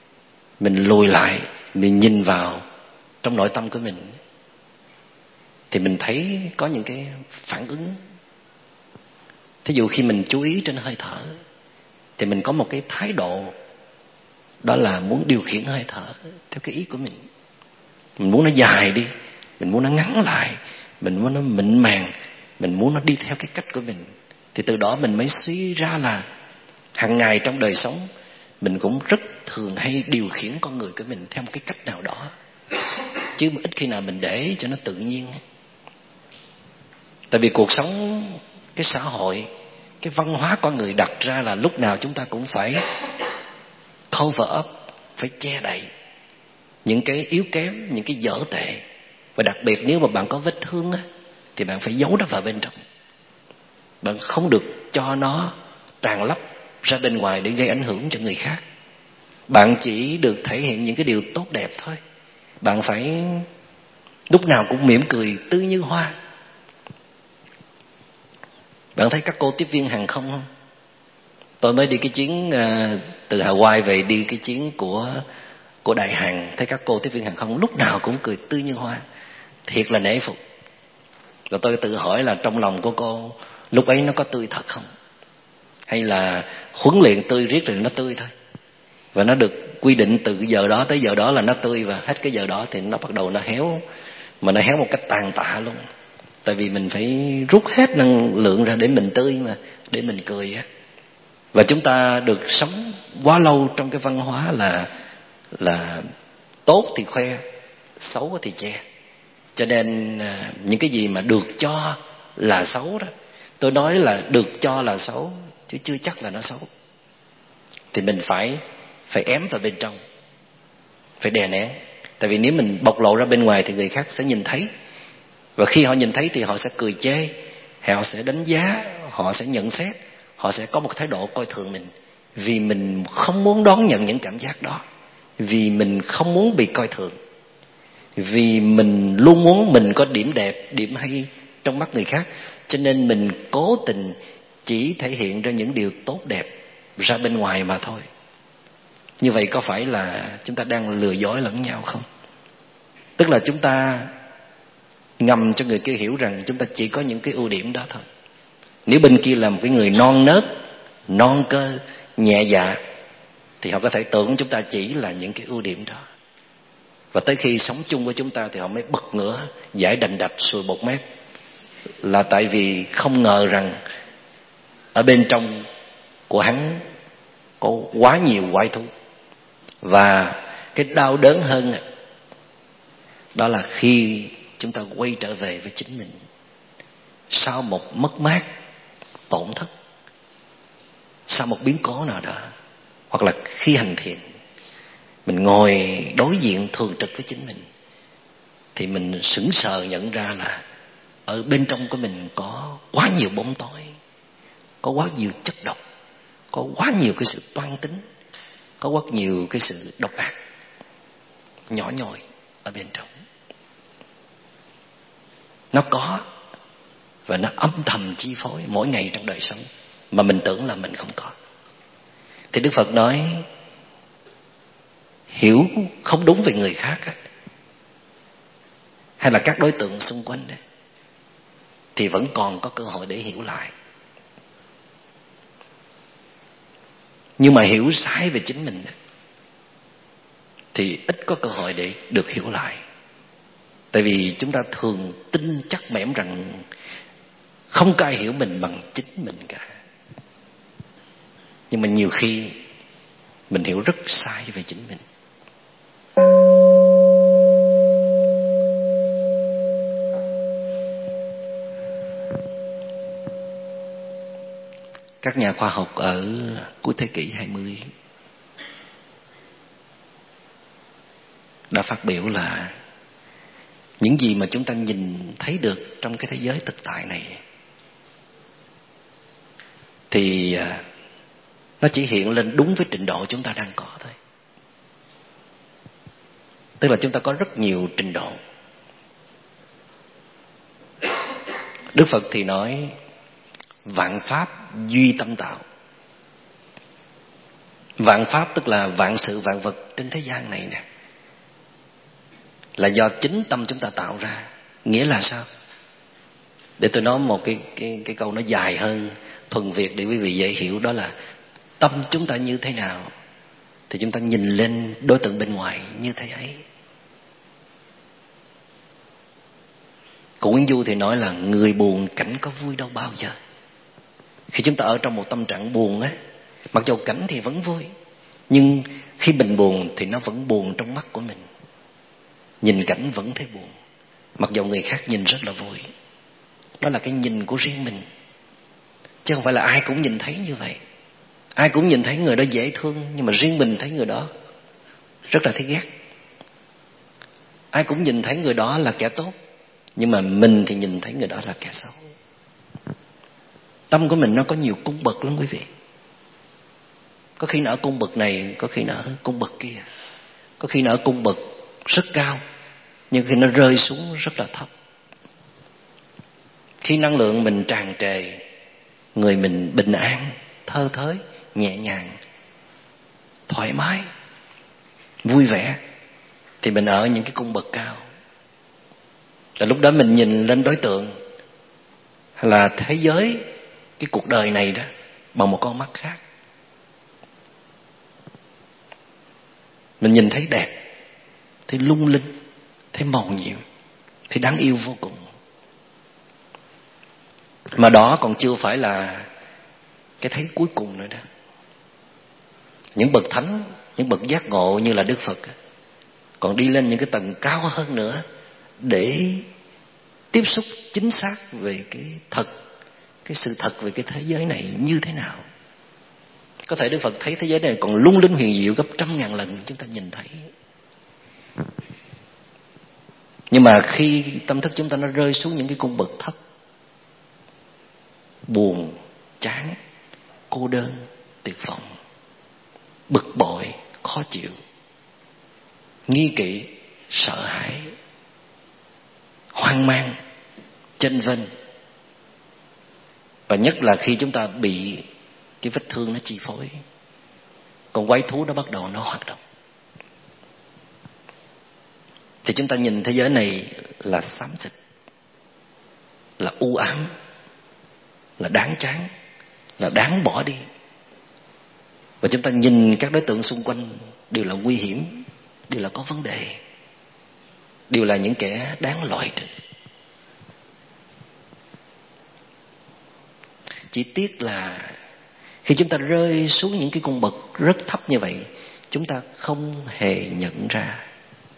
mình lùi lại, mình nhìn vào trong nội tâm của mình, thì mình thấy có những cái phản ứng. Thí dụ khi mình chú ý trên hơi thở thì mình có một cái thái độ, đó là muốn điều khiển hơi thở theo cái ý của mình. Mình muốn nó dài đi, mình muốn nó ngắn lại, mình muốn nó mịn màng, mình muốn nó đi theo cái cách của mình. Thì từ đó mình mới suy ra là hàng ngày trong đời sống mình cũng rất thường hay điều khiển con người của mình theo một cái cách nào đó, chứ ít khi nào mình để cho nó tự nhiên. Tại vì cuộc sống, cái xã hội, cái văn hóa con người đặt ra là lúc nào chúng ta cũng phải cover up, phải che đậy những cái yếu kém, những cái dở tệ. Và đặc biệt nếu mà bạn có vết thương á, thì bạn phải giấu nó vào bên trong. Bạn không được cho nó tràn lấp ra bên ngoài để gây ảnh hưởng cho người khác. Bạn chỉ được thể hiện những cái điều tốt đẹp thôi. Bạn phải lúc nào cũng mỉm cười tươi như hoa. Bạn thấy các cô tiếp viên hàng không không? Tôi mới đi cái chuyến từ Hawaii về, đi cái chuyến của Đại Hàn, thấy các cô tiếp viên hàng không lúc nào cũng cười tươi như hoa, thiệt là nể phục. Rồi tôi tự hỏi là trong lòng của cô lúc ấy nó có tươi thật không, hay là huấn luyện tươi riết rồi nó tươi thôi, và nó được quy định từ giờ đó tới giờ đó là nó tươi, và hết cái giờ đó thì nó bắt đầu nó héo, mà nó héo một cách tàn tạ luôn. Tại vì mình phải rút hết năng lượng ra để mình tươi mà, để mình cười á. Và chúng ta được sống quá lâu trong cái văn hóa là tốt thì khoe, xấu thì che. Cho nên những cái gì mà được cho là xấu đó, tôi nói là được cho là xấu chứ chưa chắc là nó xấu, thì mình phải ém vào bên trong, phải đè nén. Tại vì nếu mình bộc lộ ra bên ngoài thì người khác sẽ nhìn thấy, và khi họ nhìn thấy thì họ sẽ cười chê, họ sẽ đánh giá, họ sẽ nhận xét, họ sẽ có một thái độ coi thường mình, vì mình không muốn đón nhận những cảm giác đó, vì mình không muốn bị coi thường, vì mình luôn muốn mình có điểm đẹp, điểm hay trong mắt người khác. Cho nên mình cố tình chỉ thể hiện ra những điều tốt đẹp ra bên ngoài mà thôi. Như vậy có phải là chúng ta đang lừa dối lẫn nhau không? Tức là chúng ta ngầm cho người kia hiểu rằng chúng ta chỉ có những cái ưu điểm đó thôi. Nếu bên kia là một cái người non nớt, non cơ, nhẹ dạ, thì họ có thể tưởng chúng ta chỉ là những cái ưu điểm đó. Và tới khi sống chung với chúng ta thì họ mới bật ngửa, giải đành đạch, sùi bọt mép. Là tại vì không ngờ rằng ở bên trong của hắn có quá nhiều quái thú. Và cái đau đớn hơn đó là khi chúng ta quay trở về với chính mình sau một mất mát, tổn thất, sau một biến cố nào đó, hoặc là khi hành thiện, mình ngồi đối diện thường trực với chính mình, thì mình sững sờ nhận ra là ở bên trong của mình có quá nhiều bóng tối, có quá nhiều chất độc, có quá nhiều cái sự toan tính, có quá nhiều cái sự độc ác nhỏ nhoi ở bên trong. Nó có, và nó âm thầm chi phối mỗi ngày trong đời sống mà mình tưởng là mình không có. Thì Đức Phật nói hiểu không đúng về người khác hay là các đối tượng xung quanh đấy, thì vẫn còn có cơ hội để hiểu lại. Nhưng mà hiểu sai về chính mình thì ít có cơ hội để được hiểu lại. Tại vì chúng ta thường tin chắc mẻm rằng không có ai hiểu mình bằng chính mình cả. Nhưng mà nhiều khi mình hiểu rất sai về chính mình. Các nhà khoa học ở cuối thế kỷ 20 đã phát biểu là những gì mà chúng ta nhìn thấy được trong cái thế giới thực tại này thì nó chỉ hiện lên đúng với trình độ chúng ta đang có thôi. Tức là chúng ta có rất nhiều trình độ. Đức Phật thì nói vạn pháp duy tâm tạo. Vạn pháp tức là vạn sự vạn vật trên thế gian này nè, là do chính tâm chúng ta tạo ra. Nghĩa là sao? Để tôi nói một cái câu nó dài hơn, thuần Việt để quý vị dễ hiểu, đó là tâm chúng ta như thế nào thì chúng ta nhìn lên đối tượng bên ngoài như thế ấy. Cụ Nguyễn Du thì nói là người buồn cảnh có vui đâu bao giờ. Khi chúng ta ở trong một tâm trạng buồn á, mặc dù cảnh thì vẫn vui, nhưng khi mình buồn thì nó vẫn buồn trong mắt của mình. Nhìn cảnh vẫn thấy buồn, mặc dù người khác nhìn rất là vui. Đó là cái nhìn của riêng mình, chứ không phải là ai cũng nhìn thấy như vậy. Ai cũng nhìn thấy người đó dễ thương, nhưng mà riêng mình thấy người đó rất là thấy ghét. Ai cũng nhìn thấy người đó là kẻ tốt, nhưng mà mình thì nhìn thấy người đó là kẻ xấu. Tâm của mình nó có nhiều cung bậc lắm quý vị. Có khi nó ở cung bậc này, có khi nó ở cung bậc kia. Có khi nó ở cung bậc rất cao, nhưng khi nó rơi xuống rất là thấp. Khi năng lượng mình tràn trề, người mình bình an, thơ thới, nhẹ nhàng, thoải mái, vui vẻ, thì mình ở những cái cung bậc cao. Và lúc đó mình nhìn lên đối tượng hay là thế giới, cái cuộc đời này đó, bằng một con mắt khác. Mình nhìn thấy đẹp, thấy lung linh, thấy màu nhiệm, thấy đáng yêu vô cùng. Mà đó còn chưa phải là cái thấy cuối cùng nữa đó. Những bậc thánh, những bậc giác ngộ như là Đức Phật còn đi lên những cái tầng cao hơn nữa để tiếp xúc chính xác về cái thật, cái sự thật về cái thế giới này như thế nào. Có thể Đức Phật thấy thế giới này còn lung linh huyền diệu gấp 100.000 lần chúng ta nhìn thấy. Nhưng mà khi tâm thức chúng ta nó rơi xuống những cái cung bậc thấp, buồn, chán, cô đơn, tuyệt vọng, bực bội, khó chịu, nghi kỵ, sợ hãi, hoang mang, chênh vênh, và nhất là khi chúng ta bị cái vết thương nó chi phối, con quái thú nó bắt đầu nó hoạt động, thì chúng ta nhìn thế giới này là xám xịt, là u ám, là đáng chán, là đáng bỏ đi. Và chúng ta nhìn các đối tượng xung quanh đều là nguy hiểm, đều là có vấn đề, đều là những kẻ đáng loại trừ. Chỉ tiếc là khi chúng ta rơi xuống những cái cung bậc rất thấp như vậy, chúng ta không hề nhận ra.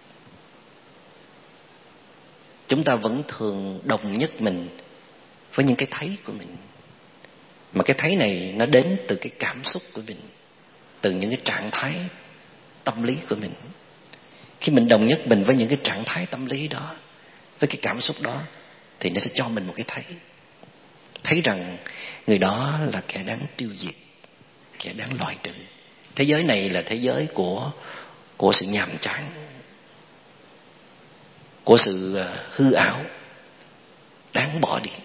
Chúng ta vẫn thường đồng nhất mình với những cái thấy của mình. Mà cái thấy này nó đến từ cái cảm xúc của mình, từ những cái trạng thái tâm lý của mình. Khi mình đồng nhất mình với những cái trạng thái tâm lý đó, với cái cảm xúc đó, thì nó sẽ cho mình một cái thấy rằng người đó là kẻ đáng tiêu diệt, kẻ đáng loại trừ. Thế giới này là thế giới của sự nhàm chán, của sự hư ảo, đáng bỏ đi.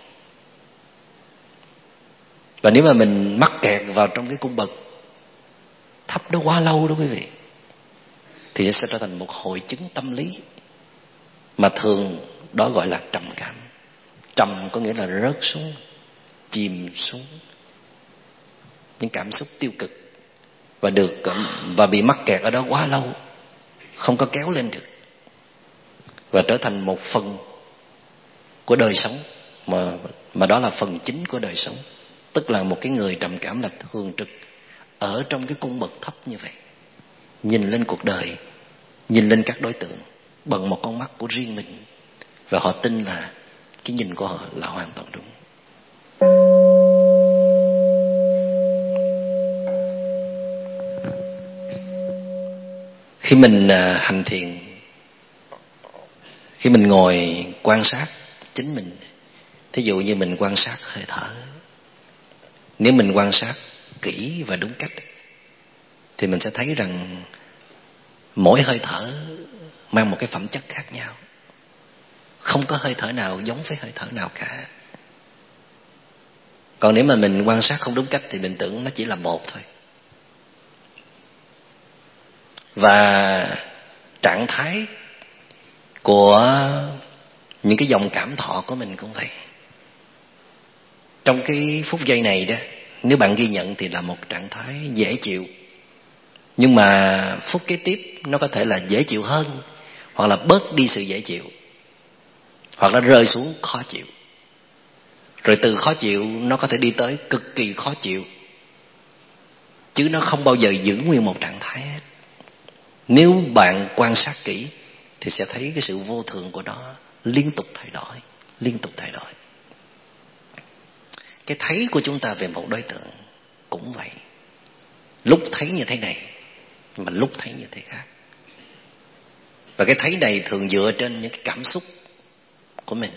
Và nếu mà mình mắc kẹt vào trong cái cung bậc thấp đó quá lâu đó quý vị, thì nó sẽ trở thành một hội chứng tâm lý mà thường đó gọi là trầm cảm. Trầm có nghĩa là rớt xuống, chìm xuống những cảm xúc tiêu cực, và bị mắc kẹt ở đó quá lâu, không có kéo lên được, và trở thành một phần của đời sống, mà đó là phần chính của đời sống. Tức là một cái người trầm cảm là thường trực ở trong cái cung bậc thấp như vậy, nhìn lên cuộc đời, nhìn lên các đối tượng bằng một con mắt của riêng mình, và họ tin là cái nhìn của họ là hoàn toàn đúng. Khi mình hành thiền, khi mình ngồi quan sát chính mình, thí dụ như mình quan sát hơi thở, nếu mình quan sát kỹ và đúng cách thì mình sẽ thấy rằng mỗi hơi thở mang một cái phẩm chất khác nhau. Không có hơi thở nào giống với hơi thở nào cả. Còn nếu mà mình quan sát không đúng cách thì mình tưởng nó chỉ là một thôi. Và trạng thái của những cái dòng cảm thọ của mình cũng vậy. Trong cái phút giây này đó, nếu bạn ghi nhận thì là một trạng thái dễ chịu. Nhưng mà phút kế tiếp nó có thể là dễ chịu hơn, hoặc là bớt đi sự dễ chịu, hoặc là rơi xuống khó chịu. Rồi từ khó chịu nó có thể đi tới cực kỳ khó chịu, chứ nó không bao giờ giữ nguyên một trạng thái hết. Nếu bạn quan sát kỹ thì sẽ thấy cái sự vô thường của nó liên tục thay đổi, liên tục thay đổi. Cái thấy của chúng ta về một đối tượng cũng vậy. Lúc thấy như thế này, mà lúc thấy như thế khác. Và cái thấy này thường dựa trên những cái cảm xúc của mình.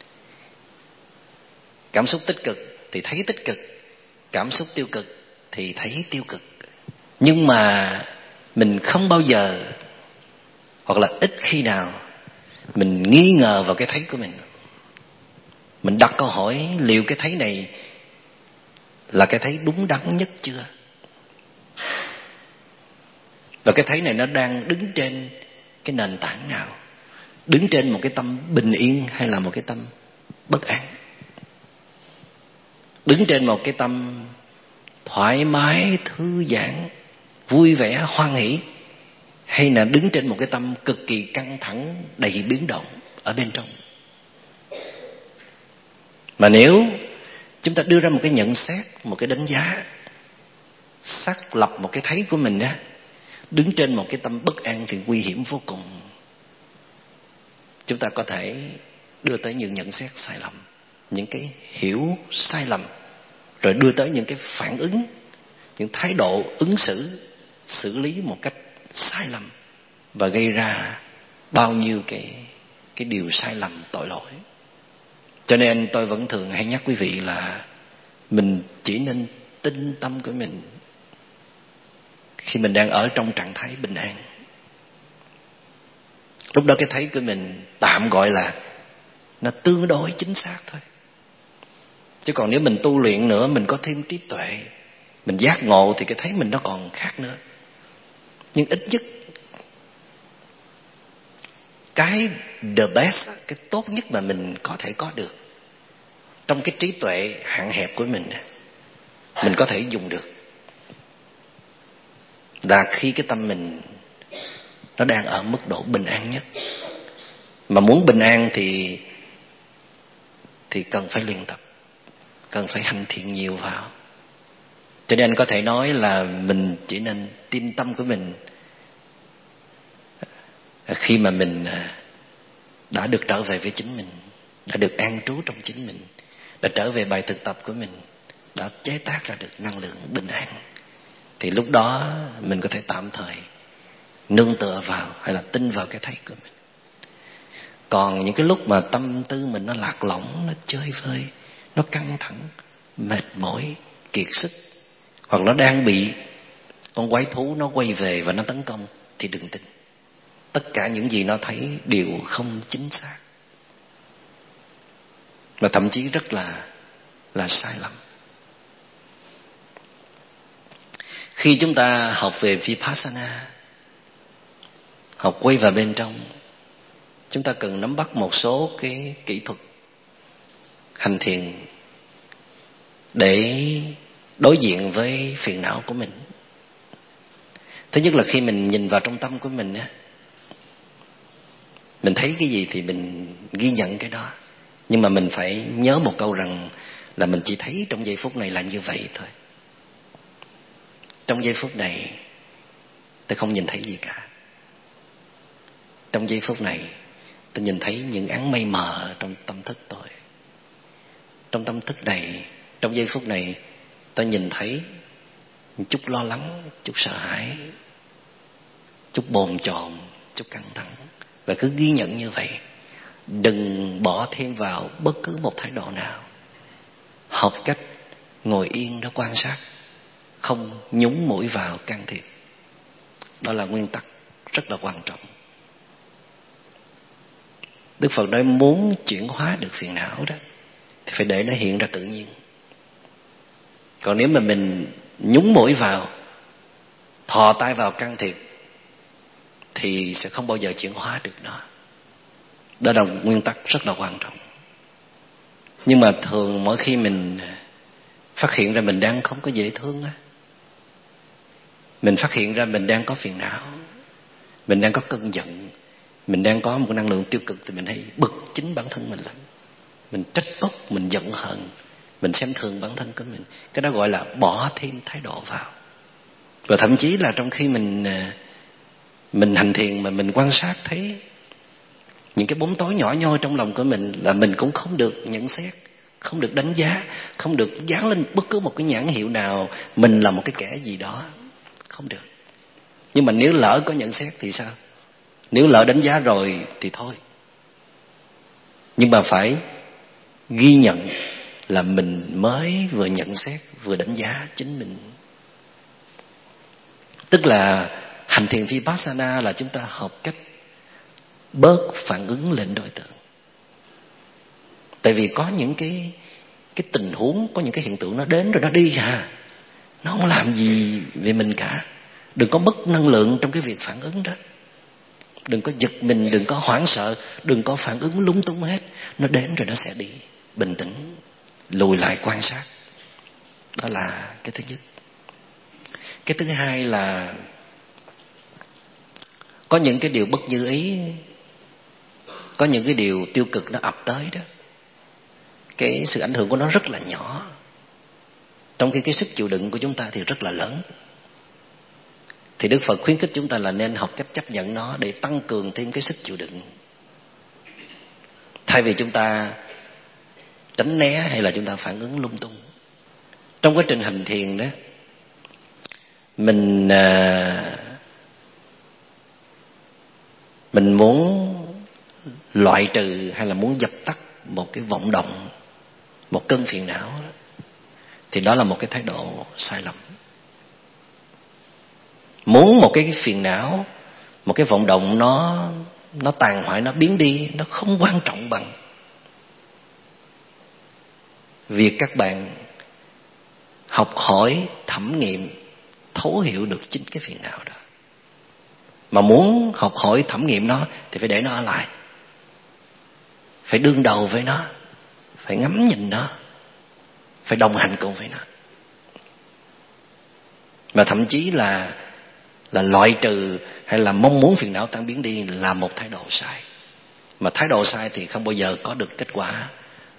Cảm xúc tích cực thì thấy tích cực, cảm xúc tiêu cực thì thấy tiêu cực. Nhưng mà mình không bao giờ, hoặc là ít khi nào mình nghi ngờ vào cái thấy của mình. Mình đặt câu hỏi liệu cái thấy này là cái thấy đúng đắn nhất chưa? Và cái thấy này nó đang đứng trên cái nền tảng nào? Đứng trên một cái tâm bình yên hay là một cái tâm bất an? Đứng trên một cái tâm thoải mái, thư giãn, vui vẻ, hoan hỷ, hay là đứng trên một cái tâm cực kỳ căng thẳng, đầy biến động ở bên trong? Mà nếu chúng ta đưa ra một cái nhận xét, một cái đánh giá, xác lập một cái thấy của mình á, đứng trên một cái tâm bất an thì nguy hiểm vô cùng. Chúng ta có thể đưa tới những nhận xét sai lầm, những cái hiểu sai lầm, rồi đưa tới những cái phản ứng, những thái độ ứng xử, xử lý một cách sai lầm, và gây ra bao nhiêu cái điều sai lầm, tội lỗi. Cho nên tôi vẫn thường hay nhắc quý vị là mình chỉ nên tin tâm của mình khi mình đang ở trong trạng thái bình an. Lúc đó cái thấy của mình tạm gọi là nó tương đối chính xác thôi. Chứ còn nếu mình tu luyện nữa, mình có thêm trí tuệ, mình giác ngộ, thì cái thấy mình nó còn khác nữa. Nhưng ít nhất cái the best, cái tốt nhất mà mình có thể có được trong cái trí tuệ hạn hẹp của mình có thể dùng được là khi cái tâm mình nó đang ở mức độ bình an nhất. Mà muốn bình an thì cần phải luyện tập, cần phải hành thiện nhiều vào. Cho nên có thể nói là mình chỉ nên tin tâm của mình khi mà mình đã được trở về với chính mình, đã được an trú trong chính mình, đã trở về bài thực tập của mình, đã chế tác ra được năng lượng bình an. Thì lúc đó mình có thể tạm thời nương tựa vào hay là tin vào cái thấy của mình. Còn những cái lúc mà tâm tư mình nó lạc lõng, nó chơi vơi, nó căng thẳng, mệt mỏi, kiệt sức, hoặc nó đang bị con quái thú nó quay về và nó tấn công, thì đừng tin. Tất cả những gì nó thấy đều không chính xác, mà thậm chí rất là sai lầm. Khi chúng ta học về Vipassana, học quay vào bên trong, chúng ta cần nắm bắt một số cái kỹ thuật hành thiền để đối diện với phiền não của mình. Thứ nhất là khi mình nhìn vào trong tâm của mình á, mình thấy cái gì thì mình ghi nhận cái đó. Nhưng mà mình phải nhớ một câu rằng là mình chỉ thấy trong giây phút này là như vậy thôi. Trong giây phút này tôi không nhìn thấy gì cả. Trong giây phút này tôi nhìn thấy những áng mây mờ trong tâm thức tôi. Trong tâm thức này, trong giây phút này tôi nhìn thấy một chút lo lắng, chút sợ hãi, chút bồn chồn, chút căng thẳng. Và cứ ghi nhận như vậy, đừng bỏ thêm vào bất cứ một thái độ nào. Học cách ngồi yên đó quan sát, không nhúng mũi vào can thiệp. Đó là nguyên tắc rất là quan trọng. Đức Phật nói muốn chuyển hóa được phiền não đó thì phải để nó hiện ra tự nhiên. Còn nếu mà mình nhúng mũi vào, thò tay vào can thiệp, thì sẽ không bao giờ chuyển hóa được nó. Đó là nguyên tắc rất là quan trọng. Nhưng mà thường mỗi khi mình phát hiện ra mình đang không có dễ thương á, mình phát hiện ra mình đang có phiền não, mình đang có cơn giận, mình đang có một năng lượng tiêu cực, thì mình hay bực chính bản thân mình lắm. Mình trách móc, mình giận hờn, mình xem thường bản thân của mình. Cái đó gọi là bỏ thêm thái độ vào. Và thậm chí là trong khi mình hành thiền mà mình quan sát thấy những cái bóng tối nhỏ nhoi trong lòng của mình, là mình cũng không được nhận xét, không được đánh giá, không được dán lên bất cứ một cái nhãn hiệu nào mình là một cái kẻ gì đó, không được. Nhưng mà nếu lỡ có nhận xét thì sao? Nếu lỡ đánh giá rồi thì thôi. Nhưng mà phải ghi nhận là mình mới vừa nhận xét vừa đánh giá chính mình. Tức là hành thiền Vipassana là chúng ta học cách bớt phản ứng lên đối tượng. Tại vì có những cái tình huống, có những cái hiện tượng nó đến rồi nó đi à, nó không làm gì về mình cả. Đừng có mất năng lượng trong cái việc phản ứng đó. Đừng có giật mình, đừng có hoảng sợ, đừng có phản ứng lung tung hết. Nó đến rồi nó sẽ đi. Bình tĩnh, lùi lại quan sát. Đó là cái thứ nhất. Cái thứ hai là có những cái điều bất như ý, có những cái điều tiêu cực nó ập tới đó, cái sự ảnh hưởng của nó rất là nhỏ, trong khi cái sức chịu đựng của chúng ta thì rất là lớn. Thì Đức Phật khuyến khích chúng ta là nên học cách chấp nhận nó để tăng cường thêm cái sức chịu đựng, thay vì chúng ta tránh né hay là chúng ta phản ứng lung tung. Trong quá trình hành thiền đó, mình muốn loại trừ hay là muốn dập tắt một cái vọng động, một cơn phiền não đó, thì đó là một cái thái độ sai lầm. Muốn một cái phiền não, một cái vọng động nó tàn hoại, nó biến đi, nó không quan trọng bằng việc các bạn học hỏi, thẩm nghiệm, thấu hiểu được chính cái phiền não đó. Mà muốn học hỏi thẩm nghiệm nó thì phải để nó ở lại, phải đương đầu với nó, phải ngắm nhìn nó, phải đồng hành cùng với nó. Mà thậm chí là loại trừ hay là mong muốn phiền não tan biến đi là một thái độ sai. Mà thái độ sai thì không bao giờ có được kết quả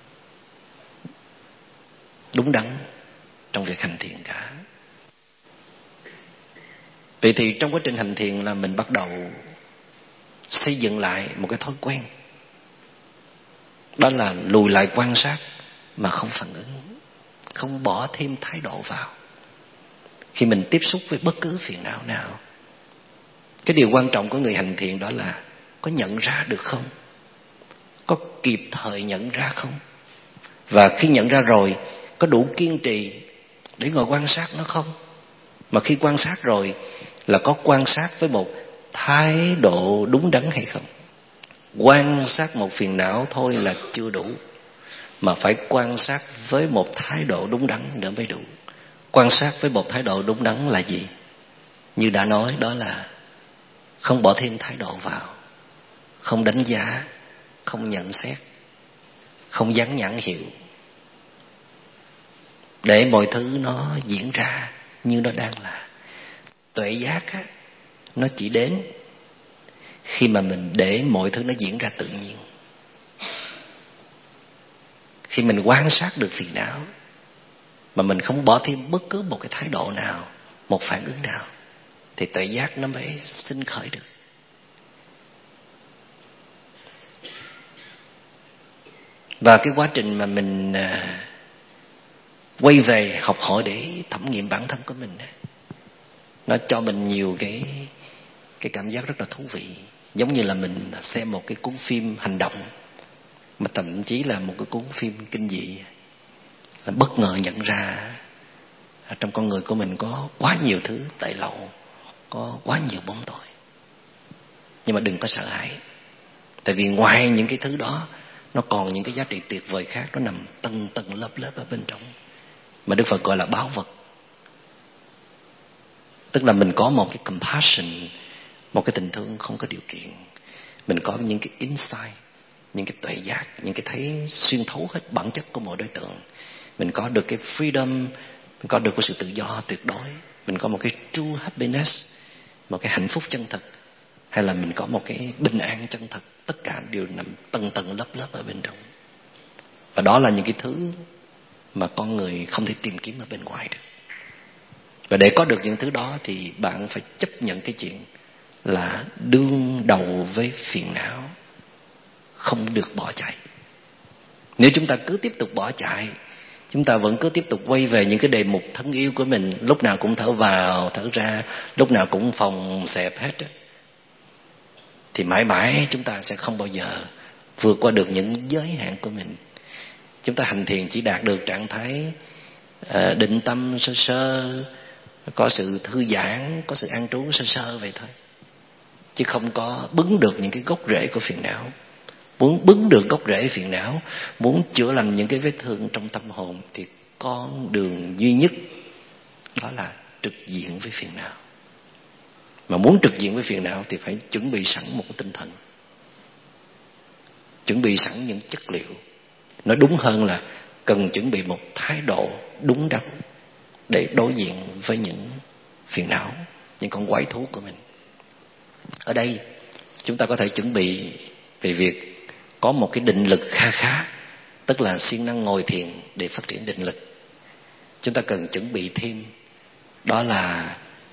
đúng đắn trong việc hành thiền cả. Vậy thì trong quá trình hành thiền là mình bắt đầu xây dựng lại một cái thói quen, đó là lùi lại quan sát mà không phản ứng, không bỏ thêm thái độ vào khi mình tiếp xúc với bất cứ phiền não nào. Cái điều quan trọng của người hành thiền đó là có nhận ra được không, có kịp thời nhận ra không, và khi nhận ra rồi có đủ kiên trì để ngồi quan sát nó không. Mà khi quan sát rồi là có quan sát với một thái độ đúng đắn hay không. Quan sát một phiền não thôi là chưa đủ, mà phải quan sát với một thái độ đúng đắn nữa mới đủ. Quan sát với một thái độ đúng đắn là gì? Như đã nói, đó là không bỏ thêm thái độ vào, không đánh giá, không nhận xét, không dán nhãn hiệu, để mọi thứ nó diễn ra như nó đang là. Tuệ giác á, nó chỉ đến khi mà mình để mọi thứ nó diễn ra tự nhiên. Khi mình quan sát được phiền não mà mình không bỏ thêm bất cứ một cái thái độ nào, một phản ứng nào, thì tuệ giác nó mới sinh khởi được. Và cái quá trình mà mình quay về học hỏi để thẩm nghiệm bản thân của mình, nó cho mình nhiều cái cảm giác rất là thú vị. Giống như là mình xem một cái cuốn phim hành động, mà thậm chí là một cái cuốn phim kinh dị, là bất ngờ nhận ra trong con người của mình có quá nhiều thứ tệ lậu, có quá nhiều bóng tối. Nhưng mà đừng có sợ hãi, tại vì ngoài những cái thứ đó, nó còn những cái giá trị tuyệt vời khác, nó nằm tầng tầng lớp lớp ở bên trong, mà Đức Phật gọi là báu vật. Tức là mình có một cái compassion, một cái tình thương không có điều kiện. Mình có những cái insight, những cái tuệ giác, những cái thấy xuyên thấu hết bản chất của mỗi đối tượng. Mình có được cái freedom, mình có được cái sự tự do tuyệt đối, mình có một cái true happiness, một cái hạnh phúc chân thật, hay là mình có một cái bình an chân thật. Tất cả đều nằm tầng tầng lớp lớp ở bên trong. Và đó là những cái thứ mà con người không thể tìm kiếm ở bên ngoài được. Và để có được những thứ đó thì bạn phải chấp nhận cái chuyện là đương đầu với phiền não, không được bỏ chạy. Nếu chúng ta cứ tiếp tục bỏ chạy, chúng ta vẫn cứ tiếp tục quay về những cái đề mục thân yêu của mình, lúc nào cũng thở vào thở ra, lúc nào cũng phòng xẹp hết, thì mãi mãi chúng ta sẽ không bao giờ vượt qua được những giới hạn của mình. Chúng ta hành thiền chỉ đạt được trạng thái định tâm sơ sơ, có sự thư giãn, có sự an trú sơ sơ vậy thôi, chứ không có bứng được những cái gốc rễ của phiền não. Muốn bứng được gốc rễ phiền não, muốn chữa lành những cái vết thương trong tâm hồn, thì con đường duy nhất đó là trực diện với phiền não. Mà muốn trực diện với phiền não thì phải chuẩn bị sẵn một cái tinh thần, chuẩn bị sẵn những chất liệu. Nói đúng hơn là cần chuẩn bị một thái độ đúng đắn để đối diện với những phiền não, những con quái thú của mình. Ở đây chúng ta có thể chuẩn bị về việc có một cái định lực kha khá, tức là siêng năng ngồi thiền để phát triển định lực. Chúng ta cần chuẩn bị thêm, đó là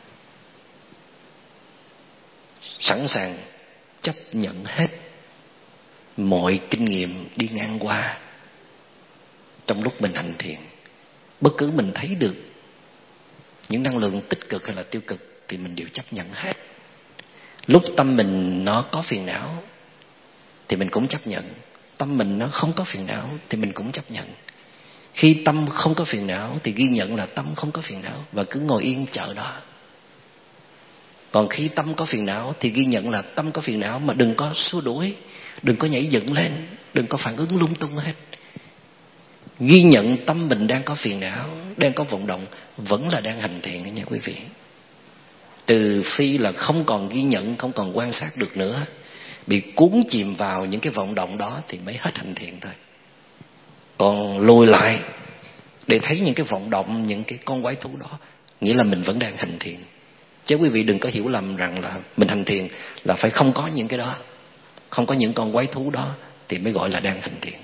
sẵn sàng chấp nhận hết mọi kinh nghiệm đi ngang qua trong lúc mình hành thiền. Bất cứ mình thấy được những năng lượng tích cực hay là tiêu cực thì mình đều chấp nhận hết. Lúc tâm mình nó có phiền não thì mình cũng chấp nhận. Tâm mình nó không có phiền não thì mình cũng chấp nhận. Khi tâm không có phiền não thì ghi nhận là tâm không có phiền não và cứ ngồi yên chờ đó. Còn khi tâm có phiền não thì ghi nhận là tâm có phiền não, mà đừng có xua đuổi, đừng có nhảy dựng lên, đừng có phản ứng lung tung hết. Ghi nhận tâm mình đang có phiền não, đang có vọng động, vẫn là đang hành thiền đó nha quý vị. Trừ phi là không còn ghi nhận, không còn quan sát được nữa, bị cuốn chìm vào những cái vọng động đó thì mới hết hành thiền thôi. Còn lùi lại để thấy những cái vọng động, những cái con quái thú đó, nghĩa là mình vẫn đang hành thiền. Chứ quý vị đừng có hiểu lầm rằng là mình hành thiền là phải không có những cái đó, không có những con quái thú đó thì mới gọi là đang hành thiền.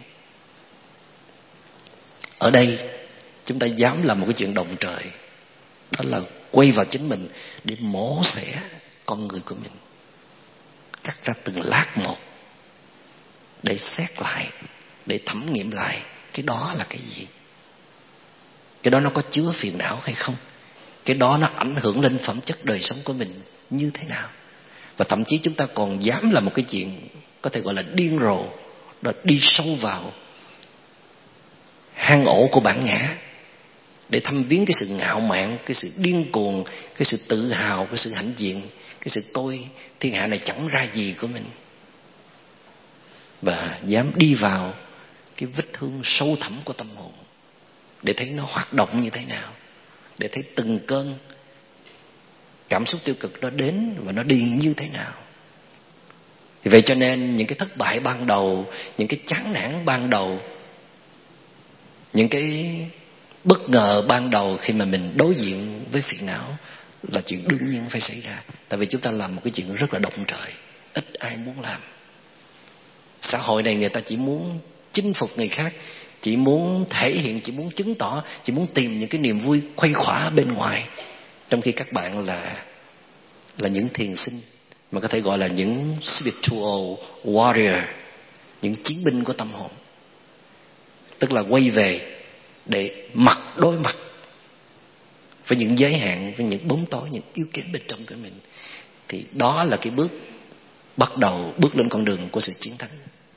Ở đây chúng ta dám làm một cái chuyện động trời, đó là quay vào chính mình để mổ xẻ con người của mình, cắt ra từng lát một để xét lại, để thẩm nghiệm lại cái đó là cái gì, cái đó nó có chứa phiền não hay không, cái đó nó ảnh hưởng lên phẩm chất đời sống của mình như thế nào. Và thậm chí chúng ta còn dám làm một cái chuyện có thể gọi là điên rồ, đó đi sâu vào hang ổ của bản ngã để thăm viếng cái sự ngạo mạn, cái sự điên cuồng, cái sự tự hào, cái sự hãnh diện, cái sự tôi thiên hạ này chẳng ra gì của mình. Và dám đi vào cái vết thương sâu thẳm của tâm hồn để thấy nó hoạt động như thế nào, để thấy từng cơn cảm xúc tiêu cực nó đến và nó đi như thế nào. Vậy cho nên những cái thất bại ban đầu, những cái chán nản ban đầu, những cái bất ngờ ban đầu khi mà mình đối diện với phiền não là chuyện đương nhiên phải xảy ra. Tại vì chúng ta làm một cái chuyện rất là động trời, ít ai muốn làm. Xã hội này người ta chỉ muốn chinh phục người khác, chỉ muốn thể hiện, chỉ muốn chứng tỏ, chỉ muốn tìm những cái niềm vui khuây khỏa bên ngoài. Trong khi các bạn là những thiền sinh, mà có thể gọi là những spiritual warrior, những chiến binh của tâm hồn. Tức là quay về để đối mặt với những giới hạn, với những bóng tối, những yếu kém bên trong của mình. Thì đó là cái bước bắt đầu bước lên con đường của sự chiến thắng,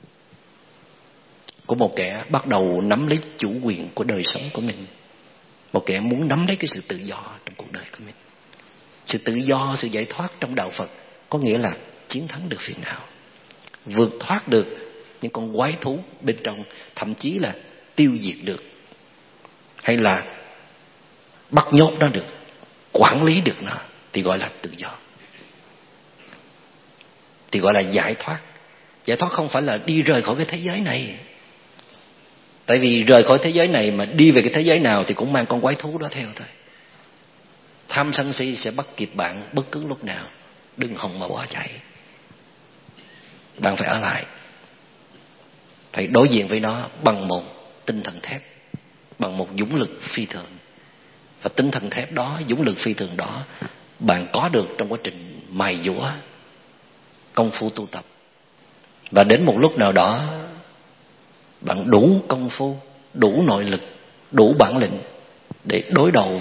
của một kẻ bắt đầu nắm lấy chủ quyền của đời sống của mình, một kẻ muốn nắm lấy cái sự tự do trong cuộc đời của mình. Sự tự do, sự giải thoát trong đạo Phật có nghĩa là chiến thắng được phiền não, vượt thoát được những con quái thú bên trong, thậm chí là tiêu diệt được, hay là bắt nhốt nó được, quản lý được nó, thì gọi là tự do, thì gọi là giải thoát. Giải thoát không phải là đi rời khỏi cái thế giới này. Tại vì rời khỏi thế giới này mà đi về cái thế giới nào thì cũng mang con quái thú đó theo thôi. Tham sân si sẽ bắt kịp bạn bất cứ lúc nào. Đừng hòng mà bỏ chạy. Bạn phải ở lại, phải đối diện với nó bằng một tinh thần thép, bằng một dũng lực phi thường. Và tinh thần thép đó, dũng lực phi thường đó, bạn có được trong quá trình mài dũa công phu tu tập. Và đến một lúc nào đó bạn đủ công phu, đủ nội lực, đủ bản lĩnh để đối đầu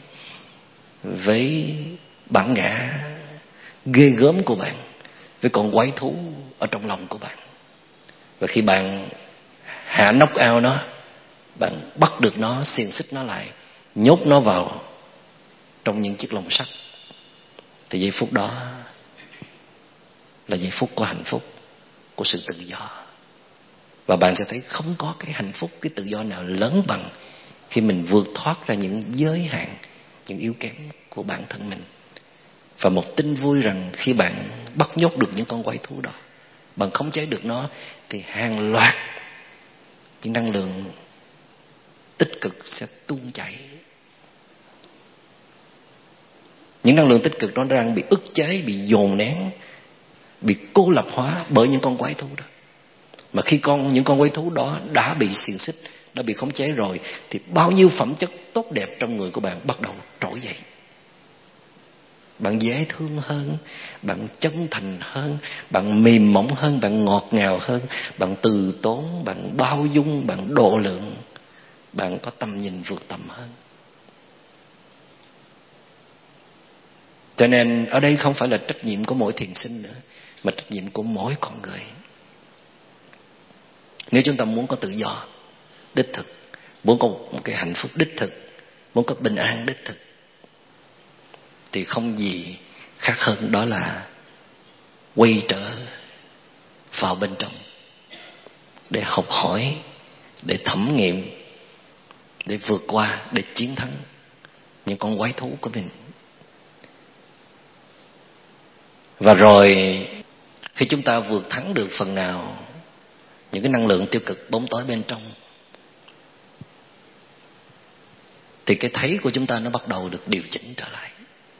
với bản ngã ghê gớm của bạn, với con quái thú ở trong lòng của bạn. Và khi bạn hạ knock out nó, bạn bắt được nó, xiềng xích nó lại, nhốt nó vào trong những chiếc lồng sắt, thì giây phút đó là giây phút của hạnh phúc, của sự tự do. Và bạn sẽ thấy không có cái hạnh phúc, cái tự do nào lớn bằng khi mình vượt thoát ra những giới hạn, những yếu kém của bản thân mình. Và một tin vui rằng khi bạn bắt nhốt được những con quái thú đó, bạn khống chế được nó, thì hàng loạt những năng lượng tích cực sẽ tuôn chảy. Những năng lượng tích cực đó đang bị ức chế, bị dồn nén, bị cô lập hóa bởi những con quái thú đó. Mà khi những con quái thú đó đã bị xiềng xích, đã bị khống chế rồi, thì bao nhiêu phẩm chất tốt đẹp trong người của bạn bắt đầu trỗi dậy. Bạn dễ thương hơn, bạn chân thành hơn, bạn mềm mỏng hơn, bạn ngọt ngào hơn, bạn từ tốn, bạn bao dung, bạn độ lượng, bạn có tầm nhìn vượt tầm hơn. Cho nên ở đây không phải là trách nhiệm của mỗi thiền sinh nữa, mà trách nhiệm của mỗi con người. Nếu chúng ta muốn có tự do đích thực, muốn có một cái hạnh phúc đích thực, muốn có bình an đích thực, thì không gì khác hơn đó là quay trở vào bên trong để học hỏi, để thẩm nghiệm, để vượt qua, để chiến thắng những con quái thú của mình. Và rồi khi chúng ta vượt thắng được phần nào những cái năng lượng tiêu cực bóng tối bên trong, thì cái thấy của chúng ta nó bắt đầu được điều chỉnh trở lại.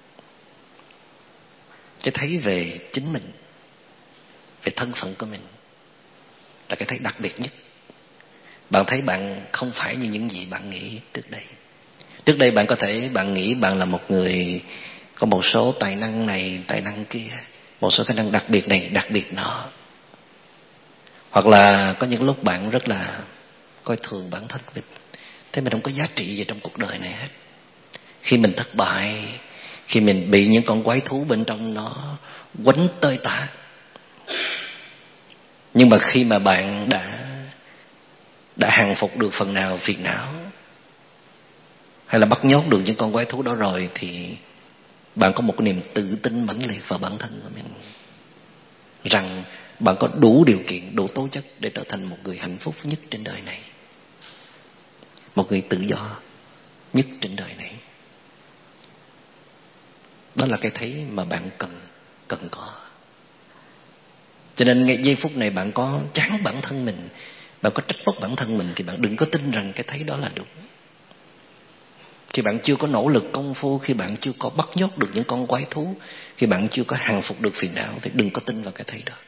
Cái thấy về chính mình, về thân phận của mình, là cái thấy đặc biệt nhất. Bạn thấy bạn không phải như những gì bạn nghĩ trước đây. Trước đây bạn có thể bạn nghĩ bạn là một người có một số tài năng này, tài năng kia, một số khả năng đặc biệt này, đặc biệt nọ. Hoặc là có những lúc bạn rất là coi thường bản thân mình, thế mình không có giá trị gì trong cuộc đời này hết. Khi mình thất bại, khi mình bị những con quái thú bên trong nó quánh tơi tả, nhưng mà khi mà bạn đã hàng phục được phần nào phiền não, hay là bắt nhốt được những con quái thú đó rồi, thì bạn có một cái niềm tự tin mãnh liệt vào bản thân của mình, rằng bạn có đủ điều kiện, đủ tố chất để trở thành một người hạnh phúc nhất trên đời này, một người tự do nhất trên đời này. Đó là cái thấy mà bạn cần có. Cho nên ngay giây phút này bạn có chán bản thân mình, bạn có trách móc bản thân mình, thì bạn đừng có tin rằng cái thấy đó là đúng. Khi bạn chưa có nỗ lực công phu, khi bạn chưa có bắt nhốt được những con quái thú, khi bạn chưa có hàng phục được phiền não, thì đừng có tin vào cái thấy đó.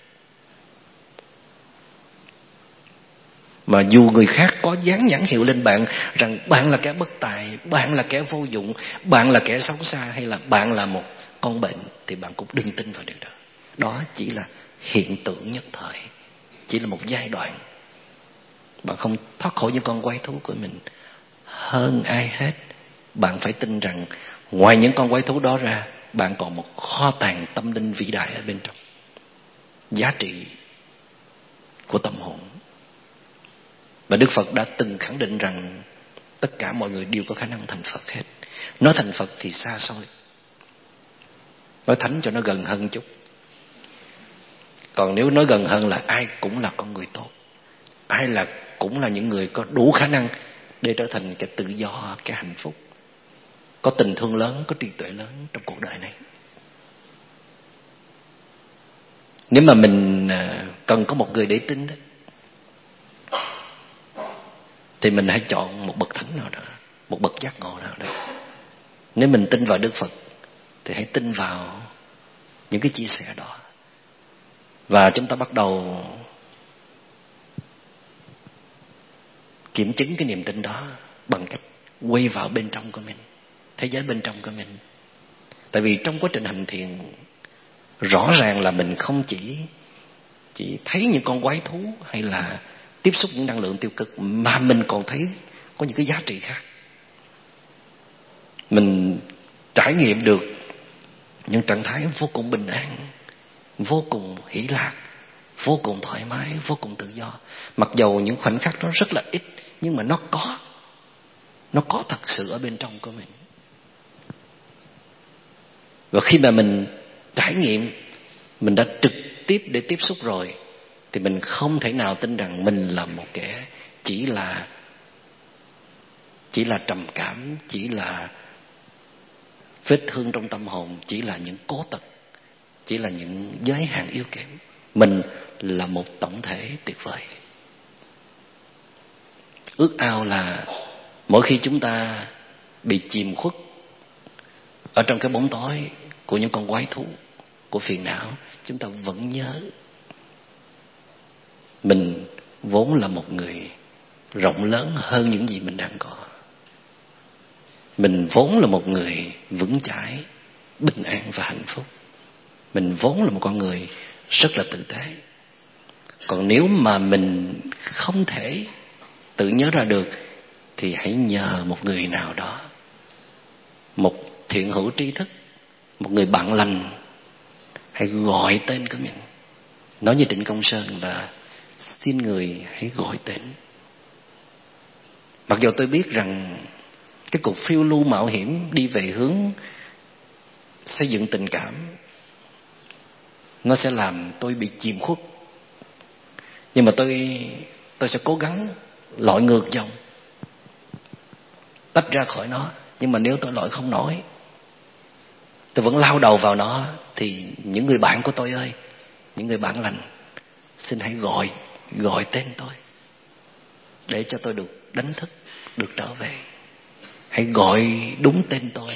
Mà dù người khác có dán nhãn hiệu lên bạn rằng bạn là kẻ bất tài, bạn là kẻ vô dụng, bạn là kẻ xấu xa, hay là bạn là một con bệnh, thì bạn cũng đừng tin vào điều đó. Đó chỉ là hiện tượng nhất thời, chỉ là một giai đoạn. Bạn không thoát khỏi những con quái thú của mình. Hơn ai hết, bạn phải tin rằng ngoài những con quái thú đó ra, bạn còn một kho tàng tâm linh vĩ đại ở bên trong, giá trị của tâm hồn. Và Đức Phật đã từng khẳng định rằng tất cả mọi người đều có khả năng thành Phật hết. Nói thành Phật thì xa xôi, nói thánh cho nó gần hơn chút. Còn nếu nói gần hơn là ai cũng là con người tốt, ai cũng là những người có đủ khả năng để trở thành cái tự do, cái hạnh phúc, có tình thương lớn, có trí tuệ lớn trong cuộc đời này. Nếu mà mình cần có một người để tin đó, thì mình hãy chọn một bậc thánh nào đó, một bậc giác ngộ nào đó. Nếu mình tin vào Đức Phật thì hãy tin vào những cái chia sẻ đó. Và chúng ta bắt đầu kiểm chứng cái niềm tin đó bằng cách quay vào bên trong của mình, thế giới bên trong của mình. Tại vì trong quá trình hành thiền, rõ ràng là mình không chỉ thấy những con quái thú hay là tiếp xúc những năng lượng tiêu cực, mà mình còn thấy có những cái giá trị khác. Mình trải nghiệm được những trạng thái vô cùng bình an, vô cùng hỷ lạc, vô cùng thoải mái, vô cùng tự do. Mặc dầu những khoảnh khắc đó rất là ít, nhưng mà nó có thật sự ở bên trong của mình. Và khi mà mình trải nghiệm, mình đã trực tiếp để tiếp xúc rồi, thì mình không thể nào tin rằng mình là một kẻ chỉ là trầm cảm, chỉ là vết thương trong tâm hồn, chỉ là những cố tật, chỉ là những giới hạn yếu kém. Mình là một tổng thể tuyệt vời. Ước ao là mỗi khi chúng ta bị chìm khuất ở trong cái bóng tối của những con quái thú, của phiền não, chúng ta vẫn nhớ mình vốn là một người rộng lớn hơn những gì mình đang có. Mình vốn là một người vững chãi, bình an và hạnh phúc. Mình vốn là một con người rất là tử tế. Còn nếu mà mình không thể tự nhớ ra được, thì hãy nhờ một người nào đó, một thiện hữu tri thức, một người bạn lành, hãy gọi tên của mình. Nói như Trịnh Công Sơn là xin người hãy gọi tên. Mặc dù tôi biết rằng cái cuộc phiêu lưu mạo hiểm đi về hướng xây dựng tình cảm, nó sẽ làm tôi bị chìm khuất, nhưng mà tôi sẽ cố gắng lội ngược dòng, tách ra khỏi nó. Nhưng mà nếu tôi lội không nổi, tôi vẫn lao đầu vào nó, thì những người bạn của tôi ơi, những người bạn lành, xin hãy gọi tên tôi để cho tôi được đánh thức, được trở về. Hãy gọi đúng tên tôi.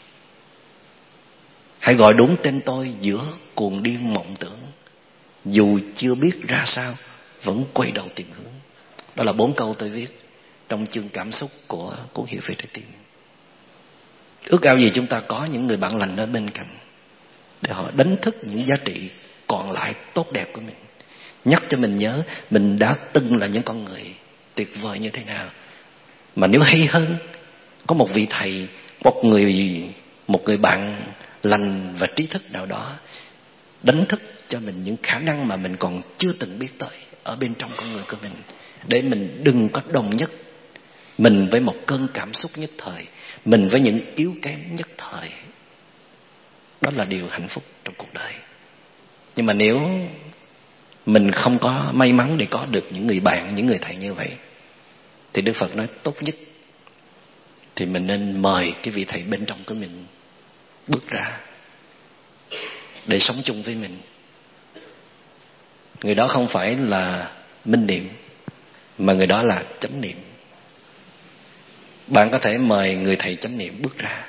Hãy gọi đúng tên tôi giữa cuồng điên mộng tưởng. Dù chưa biết ra sao, vẫn quay đầu tìm hướng. Đó là 4 câu tôi viết trong chương cảm xúc của cuốn Hiểu Về Trái Tim. Ước ao gì chúng ta có những người bạn lành ở bên cạnh, để họ đánh thức những giá trị còn lại tốt đẹp của mình, nhắc cho mình nhớ mình đã từng là những con người tuyệt vời như thế nào. Mà nếu hay hơn, có một vị thầy, một người bạn lành và trí thức nào đó đánh thức cho mình những khả năng mà mình còn chưa từng biết tới ở bên trong con người của mình, để mình đừng có đồng nhất mình với một cơn cảm xúc nhất thời, mình với những yếu kém nhất thời. Đó là điều hạnh phúc trong cuộc đời. Nhưng mà nếu mình không có may mắn để có được những người bạn, những người thầy như vậy, thì Đức Phật nói tốt nhất thì mình nên mời cái vị thầy bên trong của mình bước ra để sống chung với mình. Người đó không phải là minh niệm, mà người đó là chánh niệm. Bạn có thể mời người thầy chánh niệm bước ra,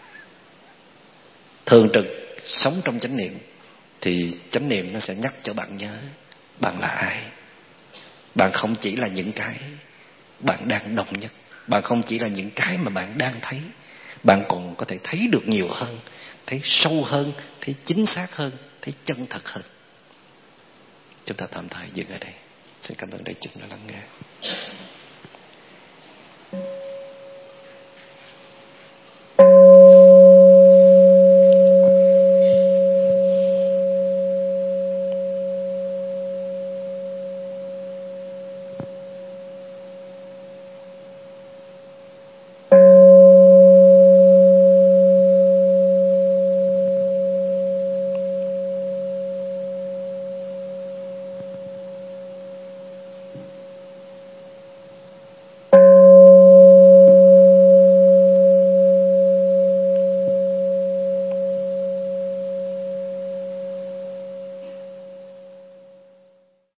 thường trực sống trong chánh niệm, thì chánh niệm nó sẽ nhắc cho bạn nhớ bạn là ai. Bạn không chỉ là những cái bạn đang đồng nhất, bạn không chỉ là những cái mà bạn đang thấy, bạn còn có thể thấy được nhiều hơn, thấy sâu hơn, thấy chính xác hơn, thấy chân thật hơn. Chúng ta tạm thời dừng ở đây. Xin cảm ơn đại chúng đã lắng nghe.